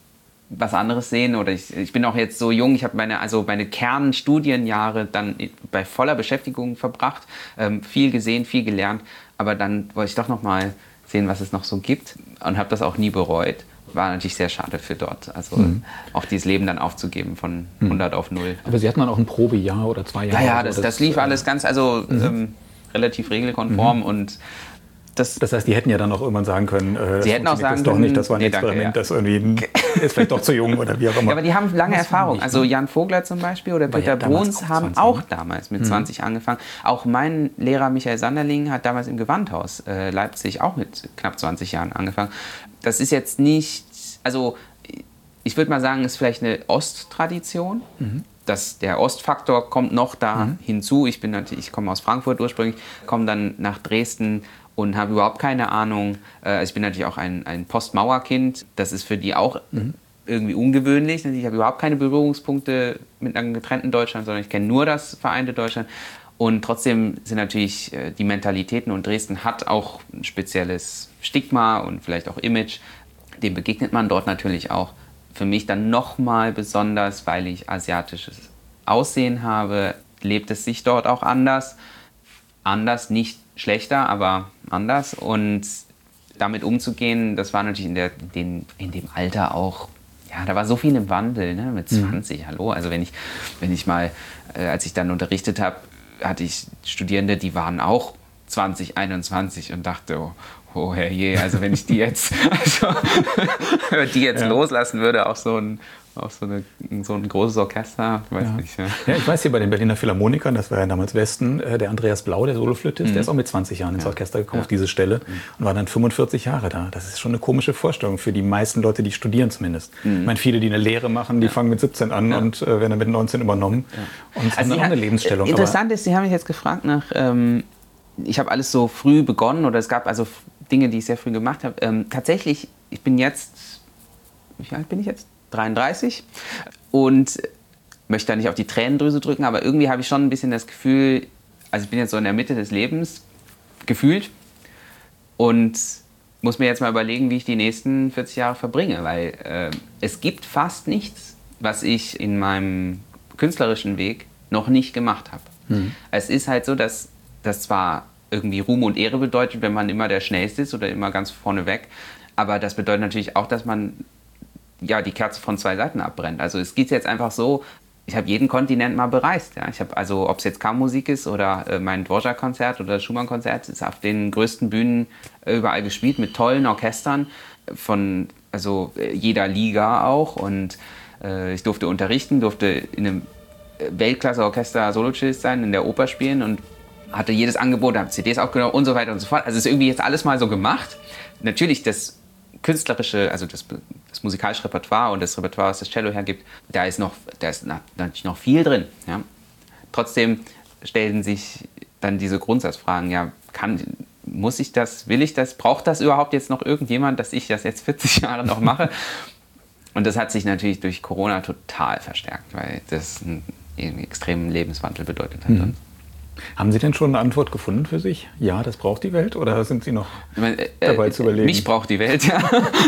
was anderes sehen. Oder ich, ich bin auch jetzt so jung, ich habe meine, also meine Kernstudienjahre dann bei voller Beschäftigung verbracht, ähm, viel gesehen, viel gelernt, aber dann wollte ich doch noch mal sehen, was es noch so gibt und habe das auch nie bereut. War natürlich sehr schade für dort, also mhm. auch dieses Leben dann aufzugeben von hundert auf null. Aber Sie hatten dann auch ein Probejahr oder zwei Jahre? Ja, ja, das, das, das lief äh, alles ganz, also mhm. ähm, relativ regelkonform mhm. und das, das heißt, die hätten ja dann auch irgendwann sagen können, äh, Sie hätten auch sagen das doch können, nicht, das war ein nee, Experiment, danke, ja. das irgendwie ist vielleicht doch zu jung oder wie auch immer. Ja, aber die haben lange das Erfahrung. Nicht, also ne? Jan Vogler zum Beispiel oder war Peter ja Bruns haben zwanzig, auch ne? damals mit mhm. zwanzig angefangen. Auch mein Lehrer Michael Sanderling hat damals im Gewandhaus äh, Leipzig auch mit knapp zwanzig Jahren angefangen. Das ist jetzt nicht, also ich würde mal sagen, ist vielleicht eine Osttradition. Mhm. Das, der Ostfaktor kommt noch da mhm. hinzu. Ich bin natürlich, ich komme aus Frankfurt ursprünglich, komme dann nach Dresden und habe überhaupt keine Ahnung. Äh, ich bin natürlich auch ein, ein Postmauerkind. Das ist für die auch mhm. irgendwie ungewöhnlich. Ich habe überhaupt keine Berührungspunkte mit einem getrennten Deutschland, sondern ich kenne nur das vereinte Deutschland. Und trotzdem sind natürlich äh, die Mentalitäten, und Dresden hat auch ein spezielles Stigma und vielleicht auch Image. Dem begegnet man dort natürlich auch. Für mich dann nochmal besonders, weil ich asiatisches Aussehen habe, lebt es sich dort auch anders. Anders, nicht schlechter, aber anders. Und damit umzugehen, das war natürlich in, der, den, in dem Alter auch, ja, da war so viel im Wandel, ne? Mit zwanzig, mhm. hallo. Also wenn ich, wenn ich mal, äh, als ich dann unterrichtet habe, hatte ich Studierende, die waren auch zwanzig, einundzwanzig und dachte, oh, oh herrje, also wenn ich die jetzt, also, die jetzt ja. loslassen würde auf so ein auch so, eine, so ein großes Orchester, ich weiß ja. nicht. Ja. Ja, ich weiß hier bei den Berliner Philharmonikern, das war ja damals Westen, äh, der Andreas Blau, der Soloflötist, mhm. der ist auch mit zwanzig Jahren ins Orchester gekommen, ja. auf diese Stelle mhm. und war dann fünfundvierzig Jahre da. Das ist schon eine komische Vorstellung für die meisten Leute, die studieren zumindest. Mhm. Ich meine, viele, die eine Lehre machen, die ja. fangen mit siebzehn an ja. und äh, werden dann mit neunzehn übernommen ja. und also haben dann auch eine Lebensstellung. Interessant ist, Sie haben mich jetzt gefragt nach, ähm, ich habe alles so früh begonnen oder es gab also Dinge, die ich sehr früh gemacht habe. Ähm, tatsächlich, ich bin jetzt, wie alt bin ich jetzt? dreiunddreißig und möchte da nicht auf die Tränendrüse drücken, aber irgendwie habe ich schon ein bisschen das Gefühl, also ich bin jetzt so in der Mitte des Lebens gefühlt und muss mir jetzt mal überlegen, wie ich die nächsten vierzig Jahre verbringe, weil äh, es gibt fast nichts, was ich in meinem künstlerischen Weg noch nicht gemacht habe. Mhm. Es ist halt so, dass das zwar irgendwie Ruhm und Ehre bedeutet, wenn man immer der Schnellste ist oder immer ganz vorne weg, aber das bedeutet natürlich auch, dass man ja, die Kerze von zwei Seiten abbrennt. Also es geht jetzt einfach so, ich habe jeden Kontinent mal bereist. Ja. Ich habe also, ob es jetzt Kammermusik ist oder äh, mein Dvorak-Konzert oder Schumann-Konzert, ist auf den größten Bühnen äh, überall gespielt mit tollen Orchestern von also äh, jeder Liga auch. Und äh, ich durfte unterrichten, durfte in einem Weltklasse-Orchester Solo-Cellist sein, in der Oper spielen und hatte jedes Angebot, habe C Ds aufgenommen und so weiter und so fort. Also es ist irgendwie jetzt alles mal so gemacht. Natürlich das künstlerische, also das, das musikalische Repertoire und das Repertoire, was das Cello hergibt, da ist noch, da ist natürlich noch viel drin. Ja. Trotzdem stellen sich dann diese Grundsatzfragen, ja, kann, muss ich das, will ich das, braucht das überhaupt jetzt noch irgendjemand, dass ich das jetzt vierzig Jahre noch mache? Und das hat sich natürlich durch Corona total verstärkt, weil das einen, einen extremen Lebenswandel bedeutet hat. Mhm. Haben Sie denn schon eine Antwort gefunden für sich? Ja, das braucht die Welt? Oder sind Sie noch ich meine, äh, dabei zu überlegen? Mich braucht die Welt, ja.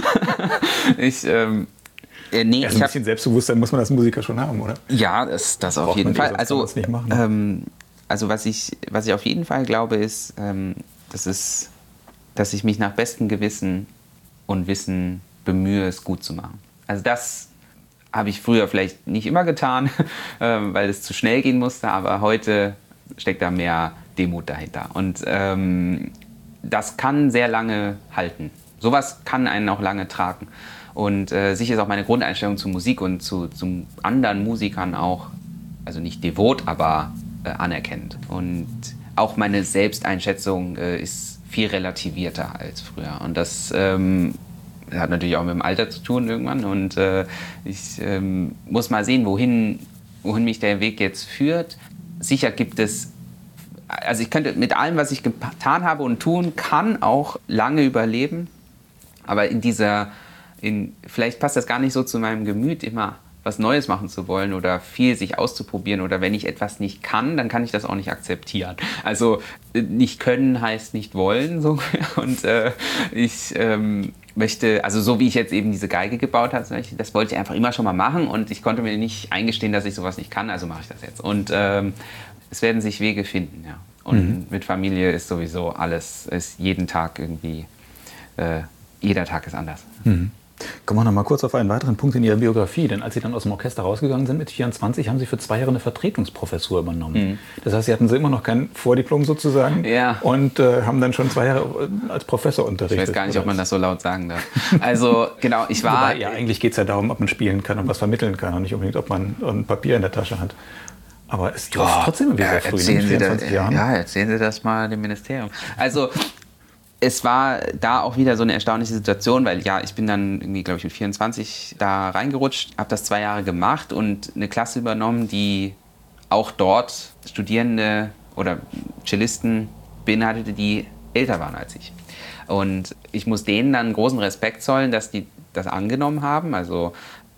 ich, ähm, äh, nee, ja, so ein bisschen hab, Selbstbewusstsein muss man als Musiker schon haben, oder? Ja, das, das auf jeden Fall. Also, nicht machen, ne? ähm, also was, ich, was ich auf jeden Fall glaube, ist, ähm, das ist, dass ich mich nach bestem Gewissen und Wissen bemühe, es gut zu machen. Also das habe ich früher vielleicht nicht immer getan, weil es zu schnell gehen musste, aber heute steckt da mehr Demut dahinter. Und ähm, das kann sehr lange halten. Sowas kann einen auch lange tragen. Und äh, sicher ist auch meine Grundeinstellung zu Musik und zu, zu anderen Musikern auch, also nicht devot, aber äh, anerkennend. Und auch meine Selbsteinschätzung äh, ist viel relativierter als früher. Und das ähm, hat natürlich auch mit dem Alter zu tun irgendwann. Und äh, ich ähm, muss mal sehen, wohin, wohin mich der Weg jetzt führt. Sicher gibt es, also ich könnte mit allem, was ich getan habe und tun kann, auch lange überleben. Aber in dieser, in, vielleicht passt das gar nicht so zu meinem Gemüt, immer was Neues machen zu wollen oder viel sich auszuprobieren. Oder wenn ich etwas nicht kann, dann kann ich das auch nicht akzeptieren. Also nicht können heißt nicht wollen. So. Und äh, ich ähm, möchte, also so wie ich jetzt eben diese Geige gebaut habe, das wollte ich einfach immer schon mal machen und ich konnte mir nicht eingestehen, dass ich sowas nicht kann, also mache ich das jetzt. Und ähm, es werden sich Wege finden, ja. Und mhm. mit Familie ist sowieso alles, ist jeden Tag irgendwie, äh, jeder Tag ist anders. Mhm. Kommen wir noch mal kurz auf einen weiteren Punkt in Ihrer Biografie, denn als Sie dann aus dem Orchester rausgegangen sind mit vierundzwanzig, haben Sie für zwei Jahre eine Vertretungsprofessur übernommen. Mhm. Das heißt, Sie hatten Sie immer noch kein Vordiplom sozusagen ja. und äh, haben dann schon zwei Jahre als Professor unterrichtet. Ich weiß gar nicht, ob man das so laut sagen darf. Also genau, ich war... Wobei, ja, eigentlich geht es ja darum, ob man spielen kann und was vermitteln kann und nicht unbedingt, ob man ein Papier in der Tasche hat. Aber es ist oh, trotzdem wieder ja, sehr früh, in vierundzwanzig Jahren. Ja, erzählen Sie das mal dem Ministerium. Also... Es war da auch wieder so eine erstaunliche Situation, weil ja, ich bin dann irgendwie, glaube ich, mit vierundzwanzig da reingerutscht, habe das zwei Jahre gemacht und eine Klasse übernommen, die auch dort Studierende oder Cellisten beinhaltete, die älter waren als ich. Und ich muss denen dann großen Respekt zollen, dass die das angenommen haben. Also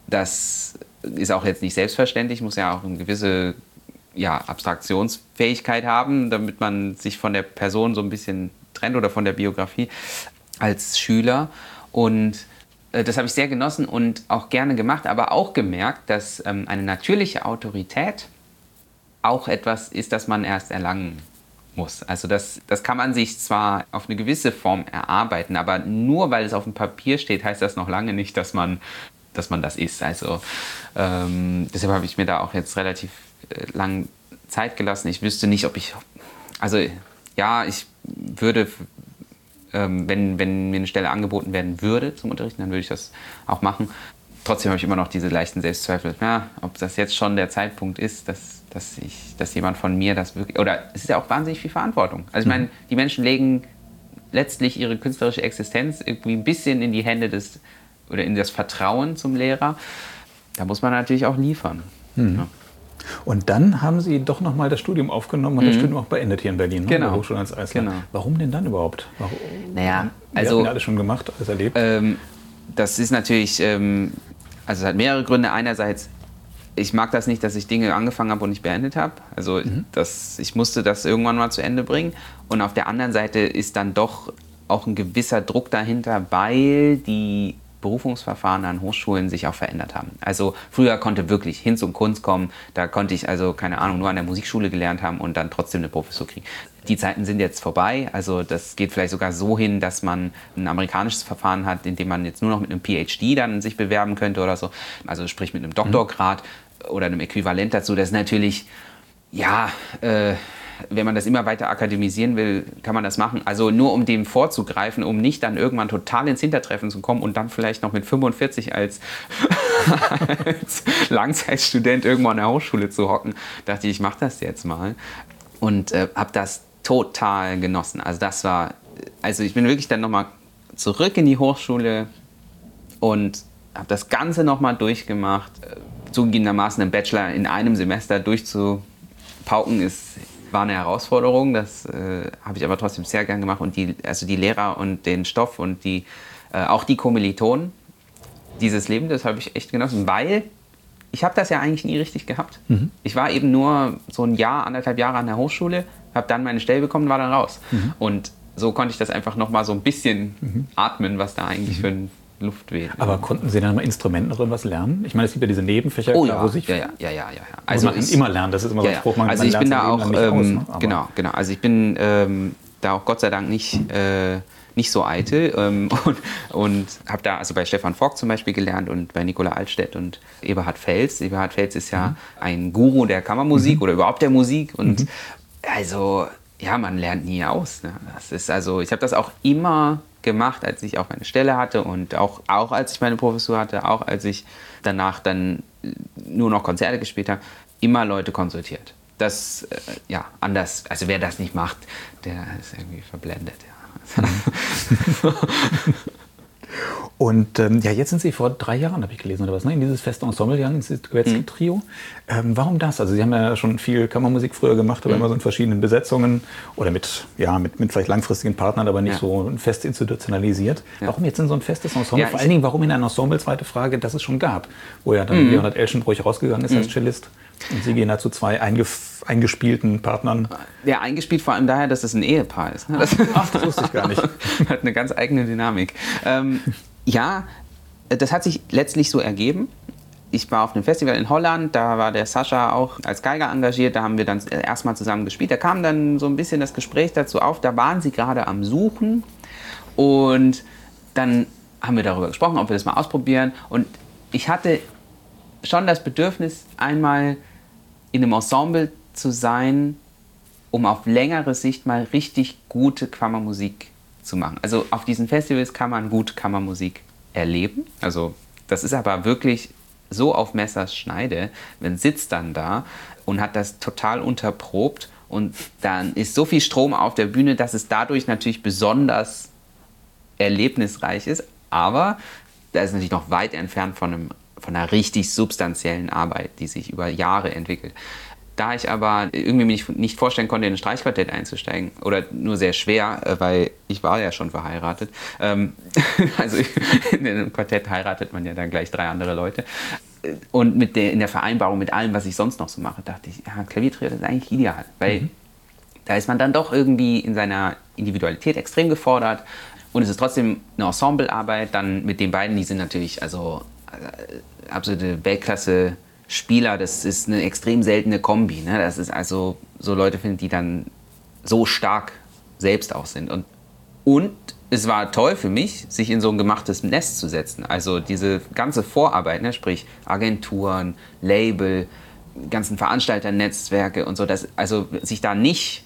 das ist auch jetzt nicht selbstverständlich, muss ja auch eine gewisse ja, Abstraktionsfähigkeit haben, damit man sich von der Person so ein bisschen trennt oder von der Biografie als Schüler. Und äh, das habe ich sehr genossen und auch gerne gemacht, aber auch gemerkt, dass ähm, eine natürliche Autorität auch etwas ist, das man erst erlangen muss. Also das, das kann man sich zwar auf eine gewisse Form erarbeiten, aber nur weil es auf dem Papier steht, heißt das noch lange nicht, dass man, dass man das ist. Also ähm, deshalb habe ich mir da auch jetzt relativ äh, lang Zeit gelassen. Ich wüsste nicht, ob ich... Also ja, ich würde, ähm, wenn, wenn mir eine Stelle angeboten werden würde zum Unterrichten, dann würde ich das auch machen. trotzdem habe ich immer noch diese leichten Selbstzweifel, na, ob das jetzt schon der Zeitpunkt ist, dass, dass, ich, dass jemand von mir das wirklich... Oder es ist ja auch wahnsinnig viel Verantwortung. Also ich meine, die Menschen legen letztlich ihre künstlerische Existenz irgendwie ein bisschen in die Hände des... oder in das Vertrauen zum Lehrer. Da muss man natürlich auch liefern. Mhm. Ja. Und dann haben Sie doch noch mal das Studium aufgenommen und mhm. das Studium auch beendet hier in Berlin, ne? Genau. An der Hochschule Hanns-Eisler. Genau. Warum denn dann überhaupt? Warum? Naja, Wir also... hatten ja alles schon gemacht, alles erlebt. Ähm, das ist natürlich... Ähm, also es hat mehrere Gründe. Einerseits, ich mag das nicht, dass ich Dinge angefangen habe und nicht beendet habe. Also mhm. das, ich musste das irgendwann mal zu Ende bringen. Und auf der anderen Seite ist dann doch auch ein gewisser Druck dahinter, weil die Berufungsverfahren an Hochschulen sich auch verändert haben. Also früher konnte wirklich Hinz und Kunst kommen, da konnte ich also, keine Ahnung, nur an der Musikschule gelernt haben und dann trotzdem eine Professur kriegen. Die Zeiten sind jetzt vorbei, also das geht vielleicht sogar so hin, dass man ein amerikanisches Verfahren hat, in dem man jetzt nur noch mit einem P H D dann sich bewerben könnte oder so, also sprich mit einem Doktorgrad mhm. oder einem Äquivalent dazu. Das ist natürlich, ja, äh, wenn man das immer weiter akademisieren will, kann man das machen. Also nur um dem vorzugreifen, um nicht dann irgendwann total ins Hintertreffen zu kommen und dann vielleicht noch mit fünfundvierzig als, als Langzeitstudent irgendwo an der Hochschule zu hocken, dachte ich, ich mache das jetzt mal. Und äh, habe das total genossen. Also das war, also ich bin wirklich dann nochmal zurück in die Hochschule und habe das Ganze nochmal durchgemacht. Zugegebenermaßen einen Bachelor in einem Semester durchzupauken ist war eine Herausforderung, das äh, habe ich aber trotzdem sehr gern gemacht und die, also die Lehrer und den Stoff und die, äh, auch die Kommilitonen, dieses Leben, das habe ich echt genossen, weil ich habe das ja eigentlich nie richtig gehabt. Mhm. Ich war eben nur so ein Jahr, anderthalb Jahre an der Hochschule, habe dann meine Stelle bekommen, war dann raus. Mhm. Und so konnte ich das einfach noch mal so ein bisschen mhm. atmen, was da eigentlich mhm. für ein Luft weht. Aber konnten Sie dann mal Instrumenten drin was lernen? Ich meine, es gibt ja diese Nebenfächer, oh, klar, ja. wo sich... Ja, ja, ja, ja, ja. Also man kann immer lernen, das ist immer so ein ja, Spruch, man, also man ich bin lernt da auch, nicht ähm, aus, ne? genau, genau, also ich bin ähm, da auch Gott sei Dank nicht, äh, nicht so eitel ähm, und, und habe da also bei Stefan Vogt zum Beispiel gelernt und bei Nicola Altstädt und Eberhard Fels. Eberhard Fels ist ja mhm. ein Guru der Kammermusik mhm. oder überhaupt der Musik und mhm. also ja, man lernt nie aus. Ne? Das ist also, ich habe das auch immer gemacht, als ich auch meine Stelle hatte und auch, auch als ich meine Professur hatte, auch als ich danach dann nur noch Konzerte gespielt habe, immer Leute konsultiert. Das, äh, ja, anders, also wer das nicht macht, der ist irgendwie verblendet. Ja. Und ähm, ja, jetzt sind Sie vor drei Jahren, habe ich gelesen, oder was, ne, in dieses feste Ensemble gegangen, ins Duetzky-Trio. Mhm. Ähm, warum das? Also Sie haben ja schon viel Kammermusik früher gemacht, aber mhm. immer so in verschiedenen Besetzungen oder mit, ja, mit, mit vielleicht langfristigen Partnern, aber nicht ja. so fest institutionalisiert. Ja. Warum jetzt in so ein festes Ensemble? Ja, vor allen Dingen, warum in ein Ensemble, zweite Frage, das es schon gab, wo ja dann mhm. Leonhard Elschenbruch rausgegangen ist mhm. als Cellist. Und Sie gehen da zu zwei eingef- eingespielten Partnern. Ja, eingespielt vor allem daher, dass es ein Ehepaar ist. Ne? Das Ach, das wusste ich gar nicht. Hat eine ganz eigene Dynamik. Ähm, ja, das hat sich letztlich so ergeben. Ich war auf einem Festival in Holland, da war der Sascha auch als Geiger engagiert, da haben wir dann erstmal zusammen gespielt. Da kam dann so ein bisschen das Gespräch dazu auf, da waren sie gerade am Suchen und dann haben wir darüber gesprochen, ob wir das mal ausprobieren und ich hatte schon das Bedürfnis, einmal in einem Ensemble zu sein, um auf längere Sicht mal richtig gute Kammermusik zu machen. Also auf diesen Festivals kann man gut Kammermusik erleben. Also das ist aber wirklich so auf Messers Schneide. Man sitzt dann da und hat das total unterprobt und dann ist so viel Strom auf der Bühne, dass es dadurch natürlich besonders erlebnisreich ist. Aber da ist natürlich noch weit entfernt von einem von einer richtig substanziellen Arbeit, die sich über Jahre entwickelt. Da ich aber irgendwie mir nicht, nicht vorstellen konnte, in ein Streichquartett einzusteigen, oder nur sehr schwer, weil ich war ja schon verheiratet. Ähm, also in einem Quartett heiratet man ja dann gleich drei andere Leute. Und mit der, in der Vereinbarung mit allem, was ich sonst noch so mache, dachte ich, ja, Klaviertrio, das ist eigentlich ideal. Weil mhm. da ist man dann doch irgendwie in seiner Individualität extrem gefordert. Und es ist trotzdem eine Ensemblearbeit. Dann mit den beiden, die sind natürlich also absolute Weltklasse-Spieler, das ist eine extrem seltene Kombi. Ne? Das ist also so Leute finden, die dann so stark selbst auch sind. Und, und es war toll für mich, sich in so ein gemachtes Nest zu setzen. Also diese ganze Vorarbeit, ne? Sprich Agenturen, Label, ganzen Veranstalternetzwerke und so, dass, also sich da nicht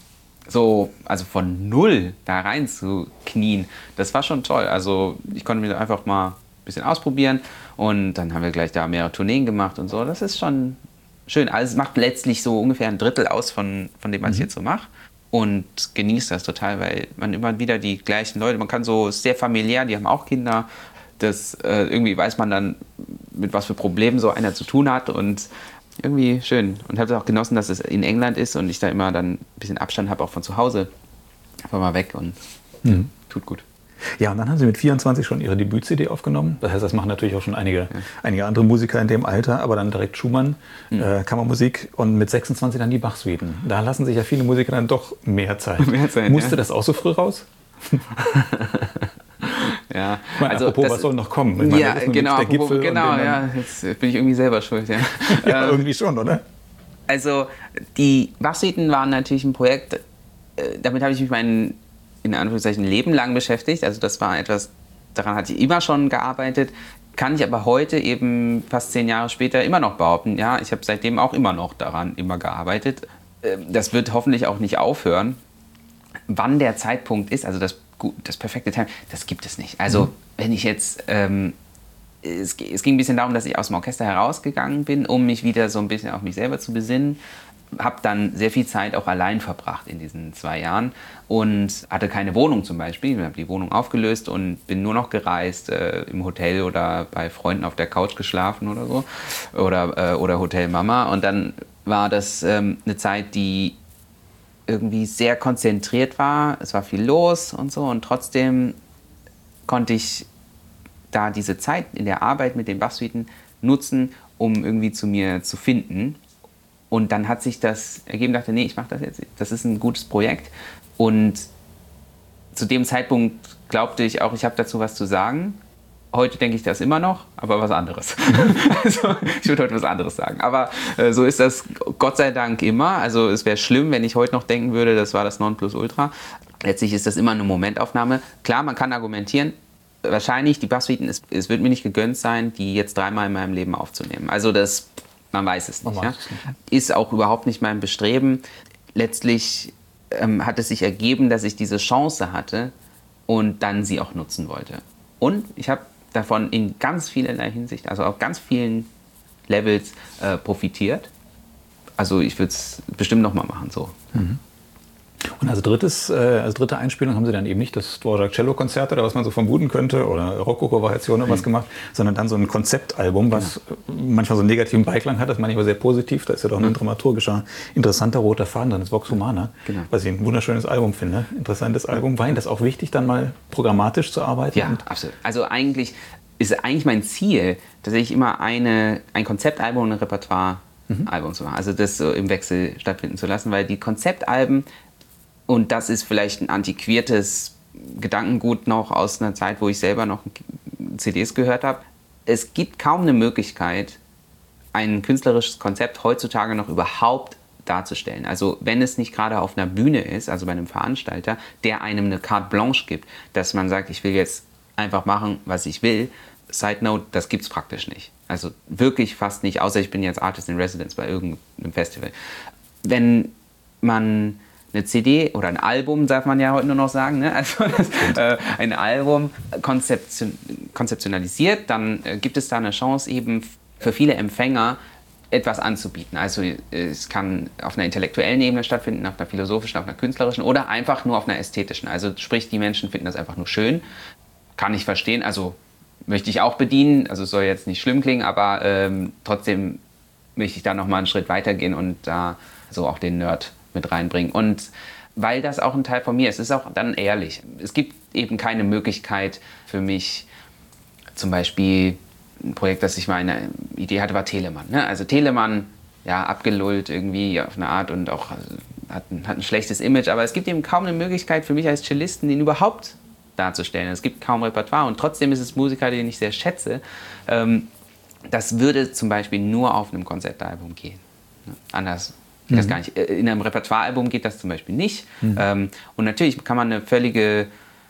so, also von null da rein zu knien, das war schon toll. Also ich konnte mir einfach mal ein bisschen ausprobieren. Und dann haben wir gleich da mehrere Tourneen gemacht und so. Das ist schon schön. Also es macht letztlich so ungefähr ein Drittel aus von, von dem, was mhm. ich jetzt so mache. Und genießt das total, weil man immer wieder die gleichen Leute, man kann so sehr familiär, die haben auch Kinder. Das, äh, irgendwie weiß man dann, mit was für Problemen so einer zu tun hat und irgendwie schön. Und habe auch genossen, dass es in England ist und ich da immer dann ein bisschen Abstand habe, auch von zu Hause. Einfach mal weg und mhm. tut gut. Ja, und dann haben Sie mit vierundzwanzig schon Ihre Debüt-C D aufgenommen. Das heißt, das machen natürlich auch schon einige, ja. einige andere Musiker in dem Alter, aber dann direkt Schumann, mhm. äh, Kammermusik und mit sechsundzwanzig dann die Bach-Suiten. Da lassen sich ja viele Musiker dann doch mehr Zeit. mehr Zeit Musste ja. das auch so früh raus? Ja, ich meine, also apropos, das, was soll noch kommen? Ich meine, ja, das ist genau, der Gipfel genau, ja, jetzt bin ich irgendwie selber schuld. Ja, ja irgendwie schon, oder? Also die Bach-Suiten waren natürlich ein Projekt, damit habe ich mich mein, in Anführungszeichen, Leben lang beschäftigt. Also das war etwas, daran hatte ich immer schon gearbeitet, kann ich aber heute eben fast zehn Jahre später immer noch behaupten, ja, ich habe seitdem auch immer noch daran immer gearbeitet. Das wird hoffentlich auch nicht aufhören. Wann der Zeitpunkt ist, also das, das perfekte Timing, das gibt es nicht. Also mhm. wenn ich jetzt, ähm, es, es ging ein bisschen darum, dass ich aus dem Orchester herausgegangen bin, um mich wieder so ein bisschen auf mich selber zu besinnen. Habe dann sehr viel Zeit auch allein verbracht in diesen zwei Jahren und hatte keine Wohnung zum Beispiel. Ich habe die Wohnung aufgelöst und bin nur noch gereist, äh, im Hotel oder bei Freunden auf der Couch geschlafen oder so oder, äh, oder Hotel Mama. Und dann war das ähm, eine Zeit, die irgendwie sehr konzentriert war. Es war viel los und so und trotzdem konnte ich da diese Zeit in der Arbeit mit den Bach-Suiten nutzen, um irgendwie zu mir zu finden. Und dann hat sich das ergeben, dachte, nee, ich mache das jetzt. Das ist ein gutes Projekt. Und zu dem Zeitpunkt glaubte ich auch, ich habe dazu was zu sagen. Heute denke ich das immer noch, aber was anderes. Also, ich würde heute was anderes sagen. Aber äh, so ist das Gott sei Dank immer. Also es wäre schlimm, wenn ich heute noch denken würde, das war das Nonplusultra. Letztlich ist das immer eine Momentaufnahme. Klar, man kann argumentieren, wahrscheinlich die Bach-Suiten, es, es wird mir nicht gegönnt sein, die jetzt dreimal in meinem Leben aufzunehmen. Also das... Man weiß es nicht. Ja? Ist auch überhaupt nicht mein Bestreben. Letztlich ähm, hat es sich ergeben, dass ich diese Chance hatte und dann sie auch nutzen wollte. Und ich habe davon in ganz vielerlei Hinsicht, also auf ganz vielen Levels äh, profitiert. Also ich würde es bestimmt nochmal machen. So. Mhm. Und als, drittes, äh, als dritte Einspielung haben Sie dann eben nicht das Dvorak Cello-Konzert oder was man so vermuten könnte oder Rokoko-Variation oder mhm. was gemacht, sondern dann so ein Konzeptalbum, was genau. manchmal so einen negativen Beiklang hat, das meine ich aber sehr positiv. Da ist ja doch ein mhm. dramaturgischer, interessanter roter Faden drin, das Vox Humana, genau. was ich ein wunderschönes Album finde, interessantes Album. War Ihnen das auch wichtig, dann mal programmatisch zu arbeiten? Ja, absolut. Also eigentlich ist eigentlich mein Ziel, tatsächlich immer eine, ein Konzeptalbum und ein Repertoire-Album mhm. zu machen. Also das so im Wechsel stattfinden zu lassen, weil die Konzeptalben, und das ist vielleicht ein antiquiertes Gedankengut noch aus einer Zeit, wo ich selber noch C Ds gehört habe. Es gibt kaum eine Möglichkeit, ein künstlerisches Konzept heutzutage noch überhaupt darzustellen. Also wenn es nicht gerade auf einer Bühne ist, also bei einem Veranstalter, der einem eine Carte Blanche gibt, dass man sagt, ich will jetzt einfach machen, was ich will. Side Note, das gibt es praktisch nicht. Also wirklich fast nicht, außer ich bin jetzt Artist in Residence bei irgendeinem Festival. Wenn man eine C D oder ein Album, darf man ja heute nur noch sagen, ne? Also das, äh, ein Album konzeption konzeptionalisiert, dann äh, gibt es da eine Chance eben für viele Empfänger etwas anzubieten. Also es kann auf einer intellektuellen Ebene stattfinden, auf einer philosophischen, auf einer künstlerischen oder einfach nur auf einer ästhetischen. Also sprich, die Menschen finden das einfach nur schön, kann ich verstehen, also möchte ich auch bedienen, also es soll jetzt nicht schlimm klingen, aber ähm, trotzdem möchte ich da nochmal einen Schritt weitergehen und da so auch den Nerd mit reinbringen. Und weil das auch ein Teil von mir ist, ist auch dann ehrlich. Es gibt eben keine Möglichkeit für mich, zum Beispiel ein Projekt, das ich mal eine Idee hatte, war Telemann. Ne? Also Telemann, ja, abgelullt irgendwie auf eine Art und auch hat ein, hat ein schlechtes Image, aber es gibt eben kaum eine Möglichkeit für mich als Cellisten, ihn überhaupt darzustellen. Es gibt kaum Repertoire und trotzdem ist es Musiker, den ich sehr schätze. Ähm, das würde zum Beispiel nur auf einem Konzeptalbum gehen. Ne? Anders geht das gar nicht. In einem Repertoirealbum geht das zum Beispiel nicht. Mhm. Ähm, und natürlich kann man eine völlige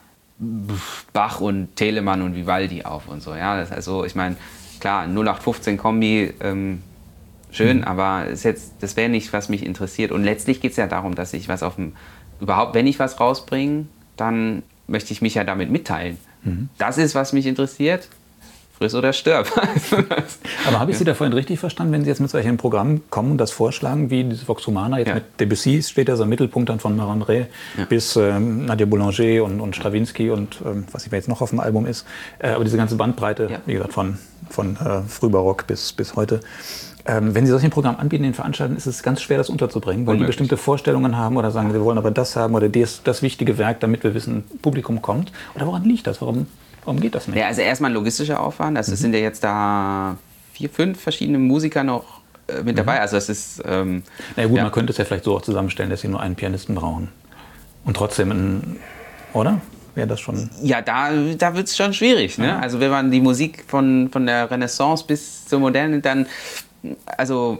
Bach und Telemann und Vivaldi auf und so. Ja, das, also ich meine, klar, null acht fünfzehn Kombi, ähm, schön, mhm. aber ist jetzt, das wäre nicht, was mich interessiert. Und letztlich geht es ja darum, dass ich was auf dem, überhaupt, wenn ich was rausbringe, dann möchte ich mich ja damit mitteilen. Mhm. Das ist, was mich interessiert. friss oder stirb. Aber habe ich Sie da vorhin richtig verstanden, wenn Sie jetzt mit solchen Programmen kommen und das vorschlagen, wie dieses Vox Humana, jetzt ja. mit Debussy steht ja so im Mittelpunkt dann von Marin-Ré ja. bis ähm, Nadia Boulanger und, und Stravinsky und ähm, was jetzt noch auf dem Album ist. Äh, aber diese ganze Bandbreite, ja. wie gesagt, von, von äh, Frühbarock bis, bis heute. Ähm, wenn Sie solche Programme anbieten in Veranstaltungen, ist es ganz schwer, das unterzubringen, weil Unmöglich. die bestimmte Vorstellungen haben oder sagen, wir wollen aber das haben oder das, das wichtige Werk, damit wir wissen, Publikum kommt. Oder woran liegt das? Warum, warum geht das nicht? Ja, also erstmal ein logistischer Aufwand. Also mhm. es sind ja jetzt da vier, fünf verschiedene Musiker noch äh, mit dabei. Mhm. Also es ist... Ähm, Na ja, gut, ja. man könnte es ja vielleicht so auch zusammenstellen, dass Sie nur einen Pianisten brauchen. Und trotzdem, ein, oder? Wäre das schon... Ja, da, da wird es schon schwierig. Ne? Ja. Also wenn man die Musik von, von der Renaissance bis zur Moderne dann... Also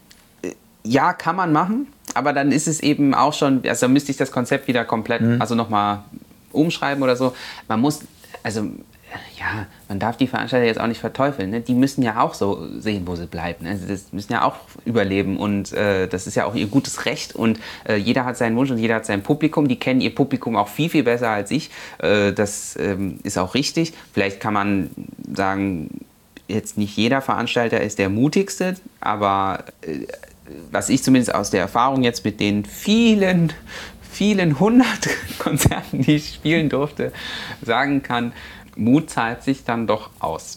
ja, kann man machen, aber dann ist es eben auch schon, also müsste ich das Konzept wieder komplett, mhm. also nochmal umschreiben oder so. Man muss, also ja, man darf die Veranstalter jetzt auch nicht verteufeln. Ne? Die müssen ja auch so sehen, wo sie bleiben. Also das müssen ja auch überleben und äh, das ist ja auch ihr gutes Recht und äh, jeder hat seinen Wunsch und jeder hat sein Publikum. Die kennen ihr Publikum auch viel, viel besser als ich. Äh, das ähm, ist auch richtig. Vielleicht kann man sagen, jetzt nicht jeder Veranstalter ist der mutigste, aber äh, was ich zumindest aus der Erfahrung jetzt mit den vielen, vielen hundert Konzerten, die ich spielen durfte, sagen kann, Mut zahlt sich dann doch aus.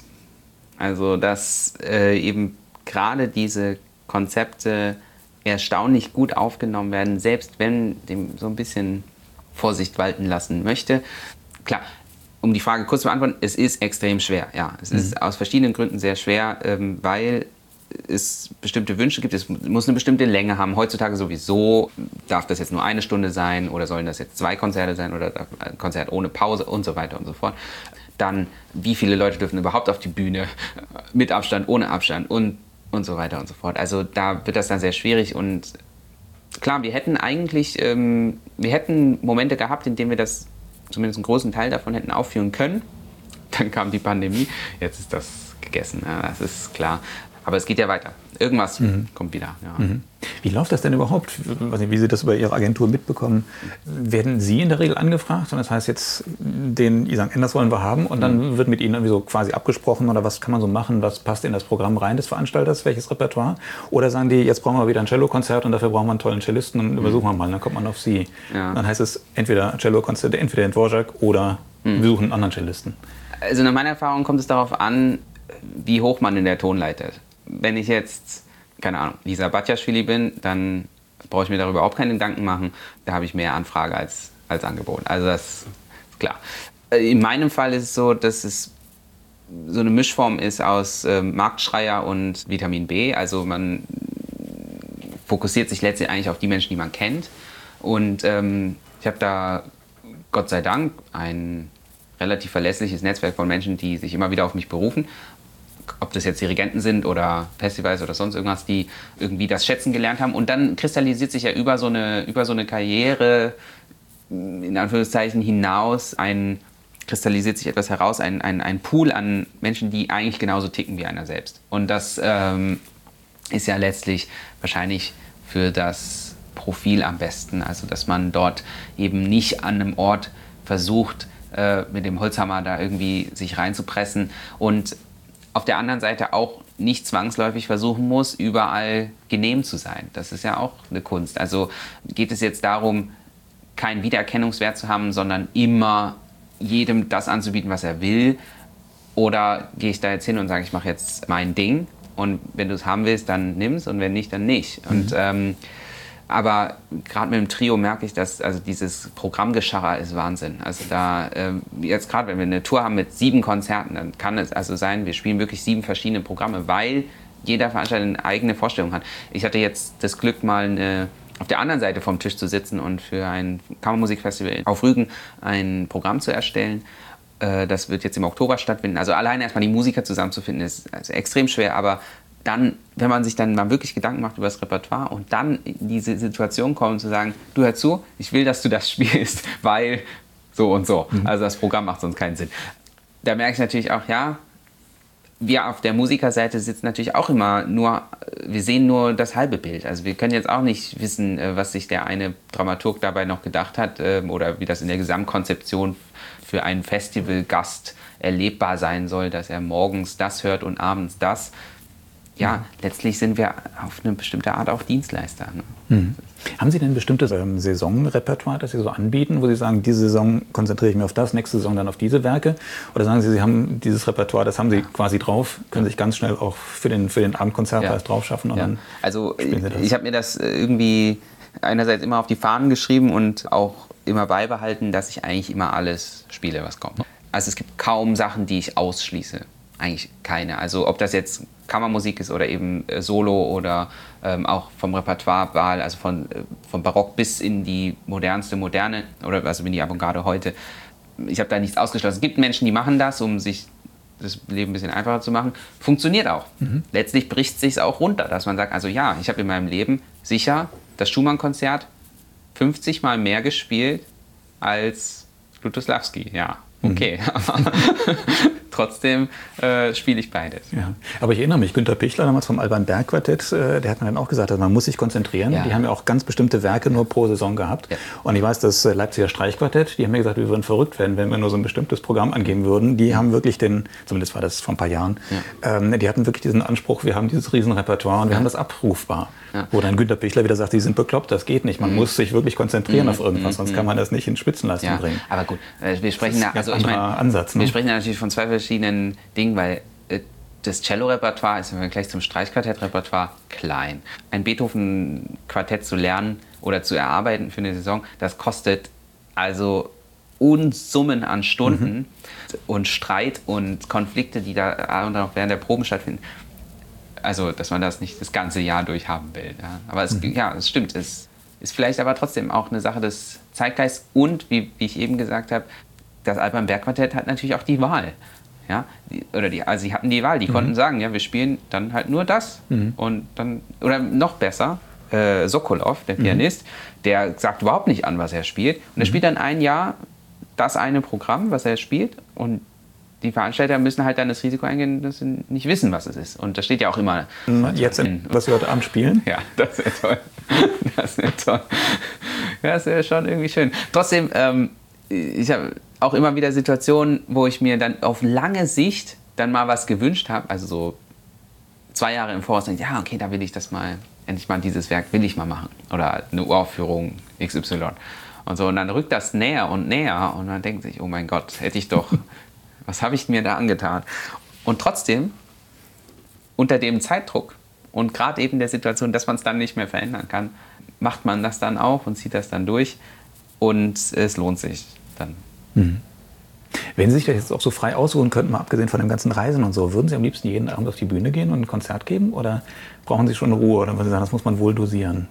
Also dass äh, eben gerade diese Konzepte erstaunlich gut aufgenommen werden, selbst wenn dem so ein bisschen Vorsicht walten lassen möchte. Klar, um die Frage kurz zu beantworten, es ist extrem schwer. Ja, es mhm. ist aus verschiedenen Gründen sehr schwer, ähm, weil es bestimmte Wünsche gibt. Es muss eine bestimmte Länge haben. Heutzutage sowieso darf das jetzt nur eine Stunde sein oder sollen das jetzt zwei Konzerte sein oder ein Konzert ohne Pause und so weiter und so fort. Dann, wie viele Leute dürfen überhaupt auf die Bühne, mit Abstand, ohne Abstand und, und so weiter und so fort. Also da wird das dann sehr schwierig und klar, wir hätten eigentlich, ähm, wir hätten Momente gehabt, in denen wir das zumindest einen großen Teil davon hätten aufführen können. Dann kam die Pandemie, jetzt ist das gegessen, ja, das ist klar. Aber es geht ja weiter. Irgendwas mhm. kommt wieder. Ja. Mhm. Wie läuft das denn überhaupt? Wie Sie das über Ihre Agentur mitbekommen? Werden Sie in der Regel angefragt? Und das heißt jetzt, den Isan Enders wollen wir haben und dann mhm. wird mit Ihnen irgendwie so quasi abgesprochen oder was kann man so machen, was passt in das Programm rein des Veranstalters, welches Repertoire? Oder sagen die, jetzt brauchen wir wieder ein Cellokonzert und dafür brauchen wir einen tollen Cellisten und mhm. übersuchen wir mal, dann kommt man auf Sie. Ja. Dann heißt es entweder Cellokonzert, entweder den Dvorak oder mhm. wir suchen einen anderen Cellisten. Also nach meiner Erfahrung kommt es darauf an, wie hoch man in der Tonleiter ist. Wenn ich jetzt, keine Ahnung, Lisa Batjaschwili bin, dann brauche ich mir darüber überhaupt keine Gedanken machen. Da habe ich mehr Anfrage als, als Angebot. Also das ist klar. In meinem Fall ist es so, dass es so eine Mischform ist aus äh, Marktschreier und Vitamin B. Also man fokussiert sich letztlich eigentlich auf die Menschen, die man kennt. Und ähm, ich habe da Gott sei Dank ein relativ verlässliches Netzwerk von Menschen, die sich immer wieder auf mich berufen. Ob das jetzt Dirigenten sind oder Festivals oder sonst irgendwas, die irgendwie das schätzen gelernt haben. Und dann kristallisiert sich ja über so eine, über so eine Karriere, in Anführungszeichen, hinaus, ein, kristallisiert sich etwas heraus, ein, ein, ein Pool an Menschen, die eigentlich genauso ticken wie einer selbst. Und das ähm, ist ja letztlich wahrscheinlich für das Profil am besten. Also dass man dort eben nicht an einem Ort versucht, äh, mit dem Holzhammer da irgendwie sich reinzupressen und auf der anderen Seite auch nicht zwangsläufig versuchen muss, überall genehm zu sein. Das ist ja auch eine Kunst. Also geht es jetzt darum, keinen Wiedererkennungswert zu haben, sondern immer jedem das anzubieten, was er will? Oder gehe ich da jetzt hin und sage, ich mache jetzt mein Ding und wenn du es haben willst, dann nimm's und wenn nicht, dann nicht. Mhm. Und, ähm, aber gerade mit dem Trio merke ich, dass also dieses Programmgescharrer ist Wahnsinn. Also da ähm, jetzt gerade, wenn wir eine Tour haben mit sieben Konzerten, dann kann es also sein, wir spielen wirklich sieben verschiedene Programme, weil jeder Veranstalter eine eigene Vorstellung hat. Ich hatte jetzt das Glück, mal eine, auf der anderen Seite vom Tisch zu sitzen und für ein Kammermusikfestival auf Rügen ein Programm zu erstellen. Äh, das wird jetzt im Oktober stattfinden. Also alleine erstmal die Musiker zusammenzufinden ist also extrem schwer, aber dann, wenn man sich dann mal wirklich Gedanken macht über das Repertoire und dann in diese Situation kommt, zu sagen, du hör zu, ich will, dass du das spielst, weil so und so. Mhm. Also das Programm macht sonst keinen Sinn. Da merke ich natürlich auch, ja, wir auf der Musikerseite sitzen natürlich auch immer nur, wir sehen nur das halbe Bild. Also wir können jetzt auch nicht wissen, was sich der eine Dramaturg dabei noch gedacht hat oder wie das in der Gesamtkonzeption für einen Festivalgast erlebbar sein soll, dass er morgens das hört und abends das. Ja, ja. Letztlich sind wir auf eine bestimmte Art auch Dienstleister. Ne? Mhm. Haben Sie denn ein bestimmtes ähm, Saisonrepertoire, das Sie so anbieten, wo Sie sagen, diese Saison konzentriere ich mich auf das, nächste Saison dann auf diese Werke? Oder sagen Sie, Sie haben dieses Repertoire, das haben Sie quasi drauf, können sich ganz schnell auch für den, für den Abendkonzert ja. drauf schaffen? Und ja. dann also ich habe mir das irgendwie einerseits immer auf die Fahnen geschrieben und auch immer beibehalten, dass ich eigentlich immer alles spiele, was kommt. Also es gibt kaum Sachen, die ich ausschließe. Eigentlich keine. Also ob das jetzt Kammermusik ist oder eben äh, Solo oder ähm, auch vom Repertoirewahl, also von, äh, vom Barock bis in die modernste Moderne oder also in die Avantgarde heute. Ich habe da nichts ausgeschlossen. Es gibt Menschen, die machen das, um sich das Leben ein bisschen einfacher zu machen. Funktioniert auch. Mhm. Letztlich bricht es sich auch runter, dass man sagt, also ja, ich habe in meinem Leben sicher das Schumann-Konzert fünfzig Mal mehr gespielt als Lutoslawski, ja. Okay, aber trotzdem äh, spiele ich beides. Ja. Aber ich erinnere mich, Günter Pichler damals vom Alban Berg Quartett, äh, der hat mir dann auch gesagt, also man muss sich konzentrieren. Ja. Die haben ja auch ganz bestimmte Werke nur pro Saison gehabt. Ja. Und ich weiß, das Leipziger Streichquartett, die haben mir gesagt, wir würden verrückt werden, wenn wir nur so ein bestimmtes Programm angehen würden. Die haben wirklich den, zumindest war das vor ein paar Jahren, ja. ähm, die hatten wirklich diesen Anspruch, wir haben dieses Riesenrepertoire und wir ja. haben das abrufbar. Ja. Wo dann Günter Pichler wieder sagt, die sind bekloppt, das geht nicht. Man mhm. muss sich wirklich konzentrieren mhm. auf irgendwas, mhm. sonst kann man das nicht in Spitzenleistung ja. bringen. Aber gut, wir sprechen da, also ich mein, Ansatz, ne? wir sprechen da natürlich von zwei verschiedenen Dingen, weil äh, das Cello-Repertoire ist im Vergleich zum Streichquartett-Repertoire klein. Ein Beethoven-Quartett zu lernen oder zu erarbeiten für eine Saison, das kostet also Unsummen an Stunden mhm. und Streit und Konflikte, die da und auch während der Proben stattfinden. Also, dass man das nicht das ganze Jahr durch haben will. Ja. Aber es, mhm. ja, es stimmt. Es ist vielleicht aber trotzdem auch eine Sache des Zeitgeists. Und, wie, wie ich eben gesagt habe, das Alban Berg Quartett hat natürlich auch die Wahl. Ja. Die, oder die, also sie hatten die Wahl. Die mhm. konnten sagen, ja, wir spielen dann halt nur das. Mhm. Und dann, oder noch besser, äh, Sokolov, der Pianist, mhm. der sagt überhaupt nicht an, was er spielt. Und er mhm. spielt dann ein Jahr das eine Programm, was er spielt. Und die Veranstalter müssen halt dann das Risiko eingehen, dass sie nicht wissen, was es ist. Und das steht ja auch immer. Jetzt, in, was wir heute Abend spielen? Ja, das wäre toll. Das wäre toll. Das wäre schon irgendwie schön. Trotzdem, ähm, ich habe auch immer wieder Situationen, wo ich mir dann auf lange Sicht dann mal was gewünscht habe. Also so zwei Jahre im Voraus. Denke, ja, okay, da will ich das mal, endlich mal dieses Werk will ich mal machen. Oder eine Uraufführung X Y. Und so. Und dann rückt das näher und näher. Und man denkt sich, oh mein Gott, hätte ich doch... Was habe ich mir da angetan? Und trotzdem, unter dem Zeitdruck und gerade eben der Situation, dass man es dann nicht mehr verändern kann, macht man das dann auch und zieht das dann durch und es lohnt sich dann. Mhm. Wenn Sie sich das jetzt auch so frei ausruhen könnten, mal abgesehen von dem ganzen Reisen und so, würden Sie am liebsten jeden Abend auf die Bühne gehen und ein Konzert geben oder brauchen Sie schon Ruhe oder würden Sie sagen, das muss man wohl dosieren?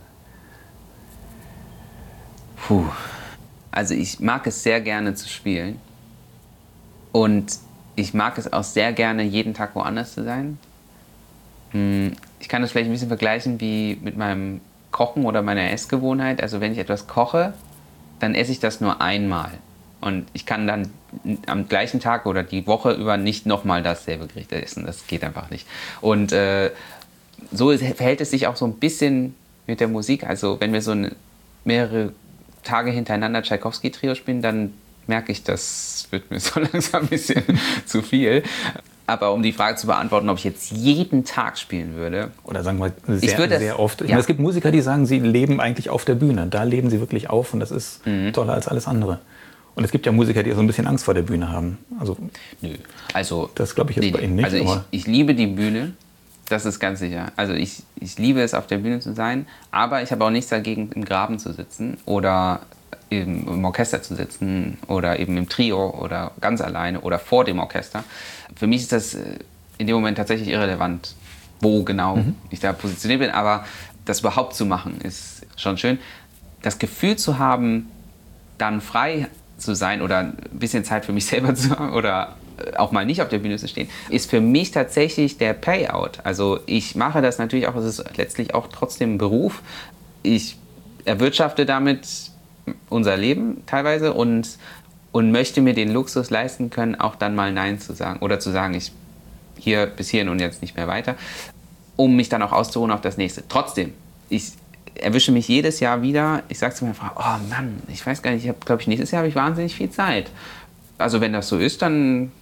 Puh. Also ich mag es sehr gerne zu spielen. Und ich mag es auch sehr gerne, jeden Tag woanders zu sein. Ich kann das vielleicht ein bisschen vergleichen wie mit meinem Kochen oder meiner Essgewohnheit. Also wenn ich etwas koche, dann esse ich das nur einmal. Und ich kann dann am gleichen Tag oder die Woche über nicht nochmal dasselbe Gericht essen. Das geht einfach nicht. Und äh, so verhält es sich auch so ein bisschen mit der Musik. Also wenn wir so eine, mehrere Tage hintereinander Tschaikowski-Trio spielen, dann merke ich, das wird mir so langsam ein bisschen zu viel. Aber um die Frage zu beantworten, ob ich jetzt jeden Tag spielen würde. Oder sagen wir sehr, ich würde, sehr oft. Ich ja. meine, es gibt Musiker, die sagen, sie leben eigentlich auf der Bühne. Da leben sie wirklich auf und das ist mhm. toller als alles andere. Und es gibt ja Musiker, die so ein bisschen Angst vor der Bühne haben. Also, Nö. Also, das glaube ich jetzt nee, bei Ihnen nicht. Also ich, ich liebe die Bühne, das ist ganz sicher. Also ich, ich liebe es, auf der Bühne zu sein. Aber ich habe auch nichts dagegen, im Graben zu sitzen oder Im, im Orchester zu sitzen oder eben im Trio oder ganz alleine oder vor dem Orchester. Für mich ist das in dem Moment tatsächlich irrelevant, wo genau mhm. ich da positioniert bin, aber das überhaupt zu machen ist schon schön. Das Gefühl zu haben, dann frei zu sein oder ein bisschen Zeit für mich selber zu haben oder auch mal nicht auf der Bühne zu stehen, ist für mich tatsächlich der Payout. Also ich mache das natürlich auch, es ist letztlich auch trotzdem ein Beruf. Ich erwirtschafte damit unser Leben teilweise und, und möchte mir den Luxus leisten können, auch dann mal Nein zu sagen oder zu sagen, ich hier bis hierhin und jetzt nicht mehr weiter, um mich dann auch auszuruhen auf das nächste. Trotzdem, ich erwische mich jedes Jahr wieder, ich sage zu meiner Frau, oh Mann, ich weiß gar nicht, ich habe, glaube ich, nächstes Jahr habe ich wahnsinnig viel Zeit. Also wenn das so ist, dann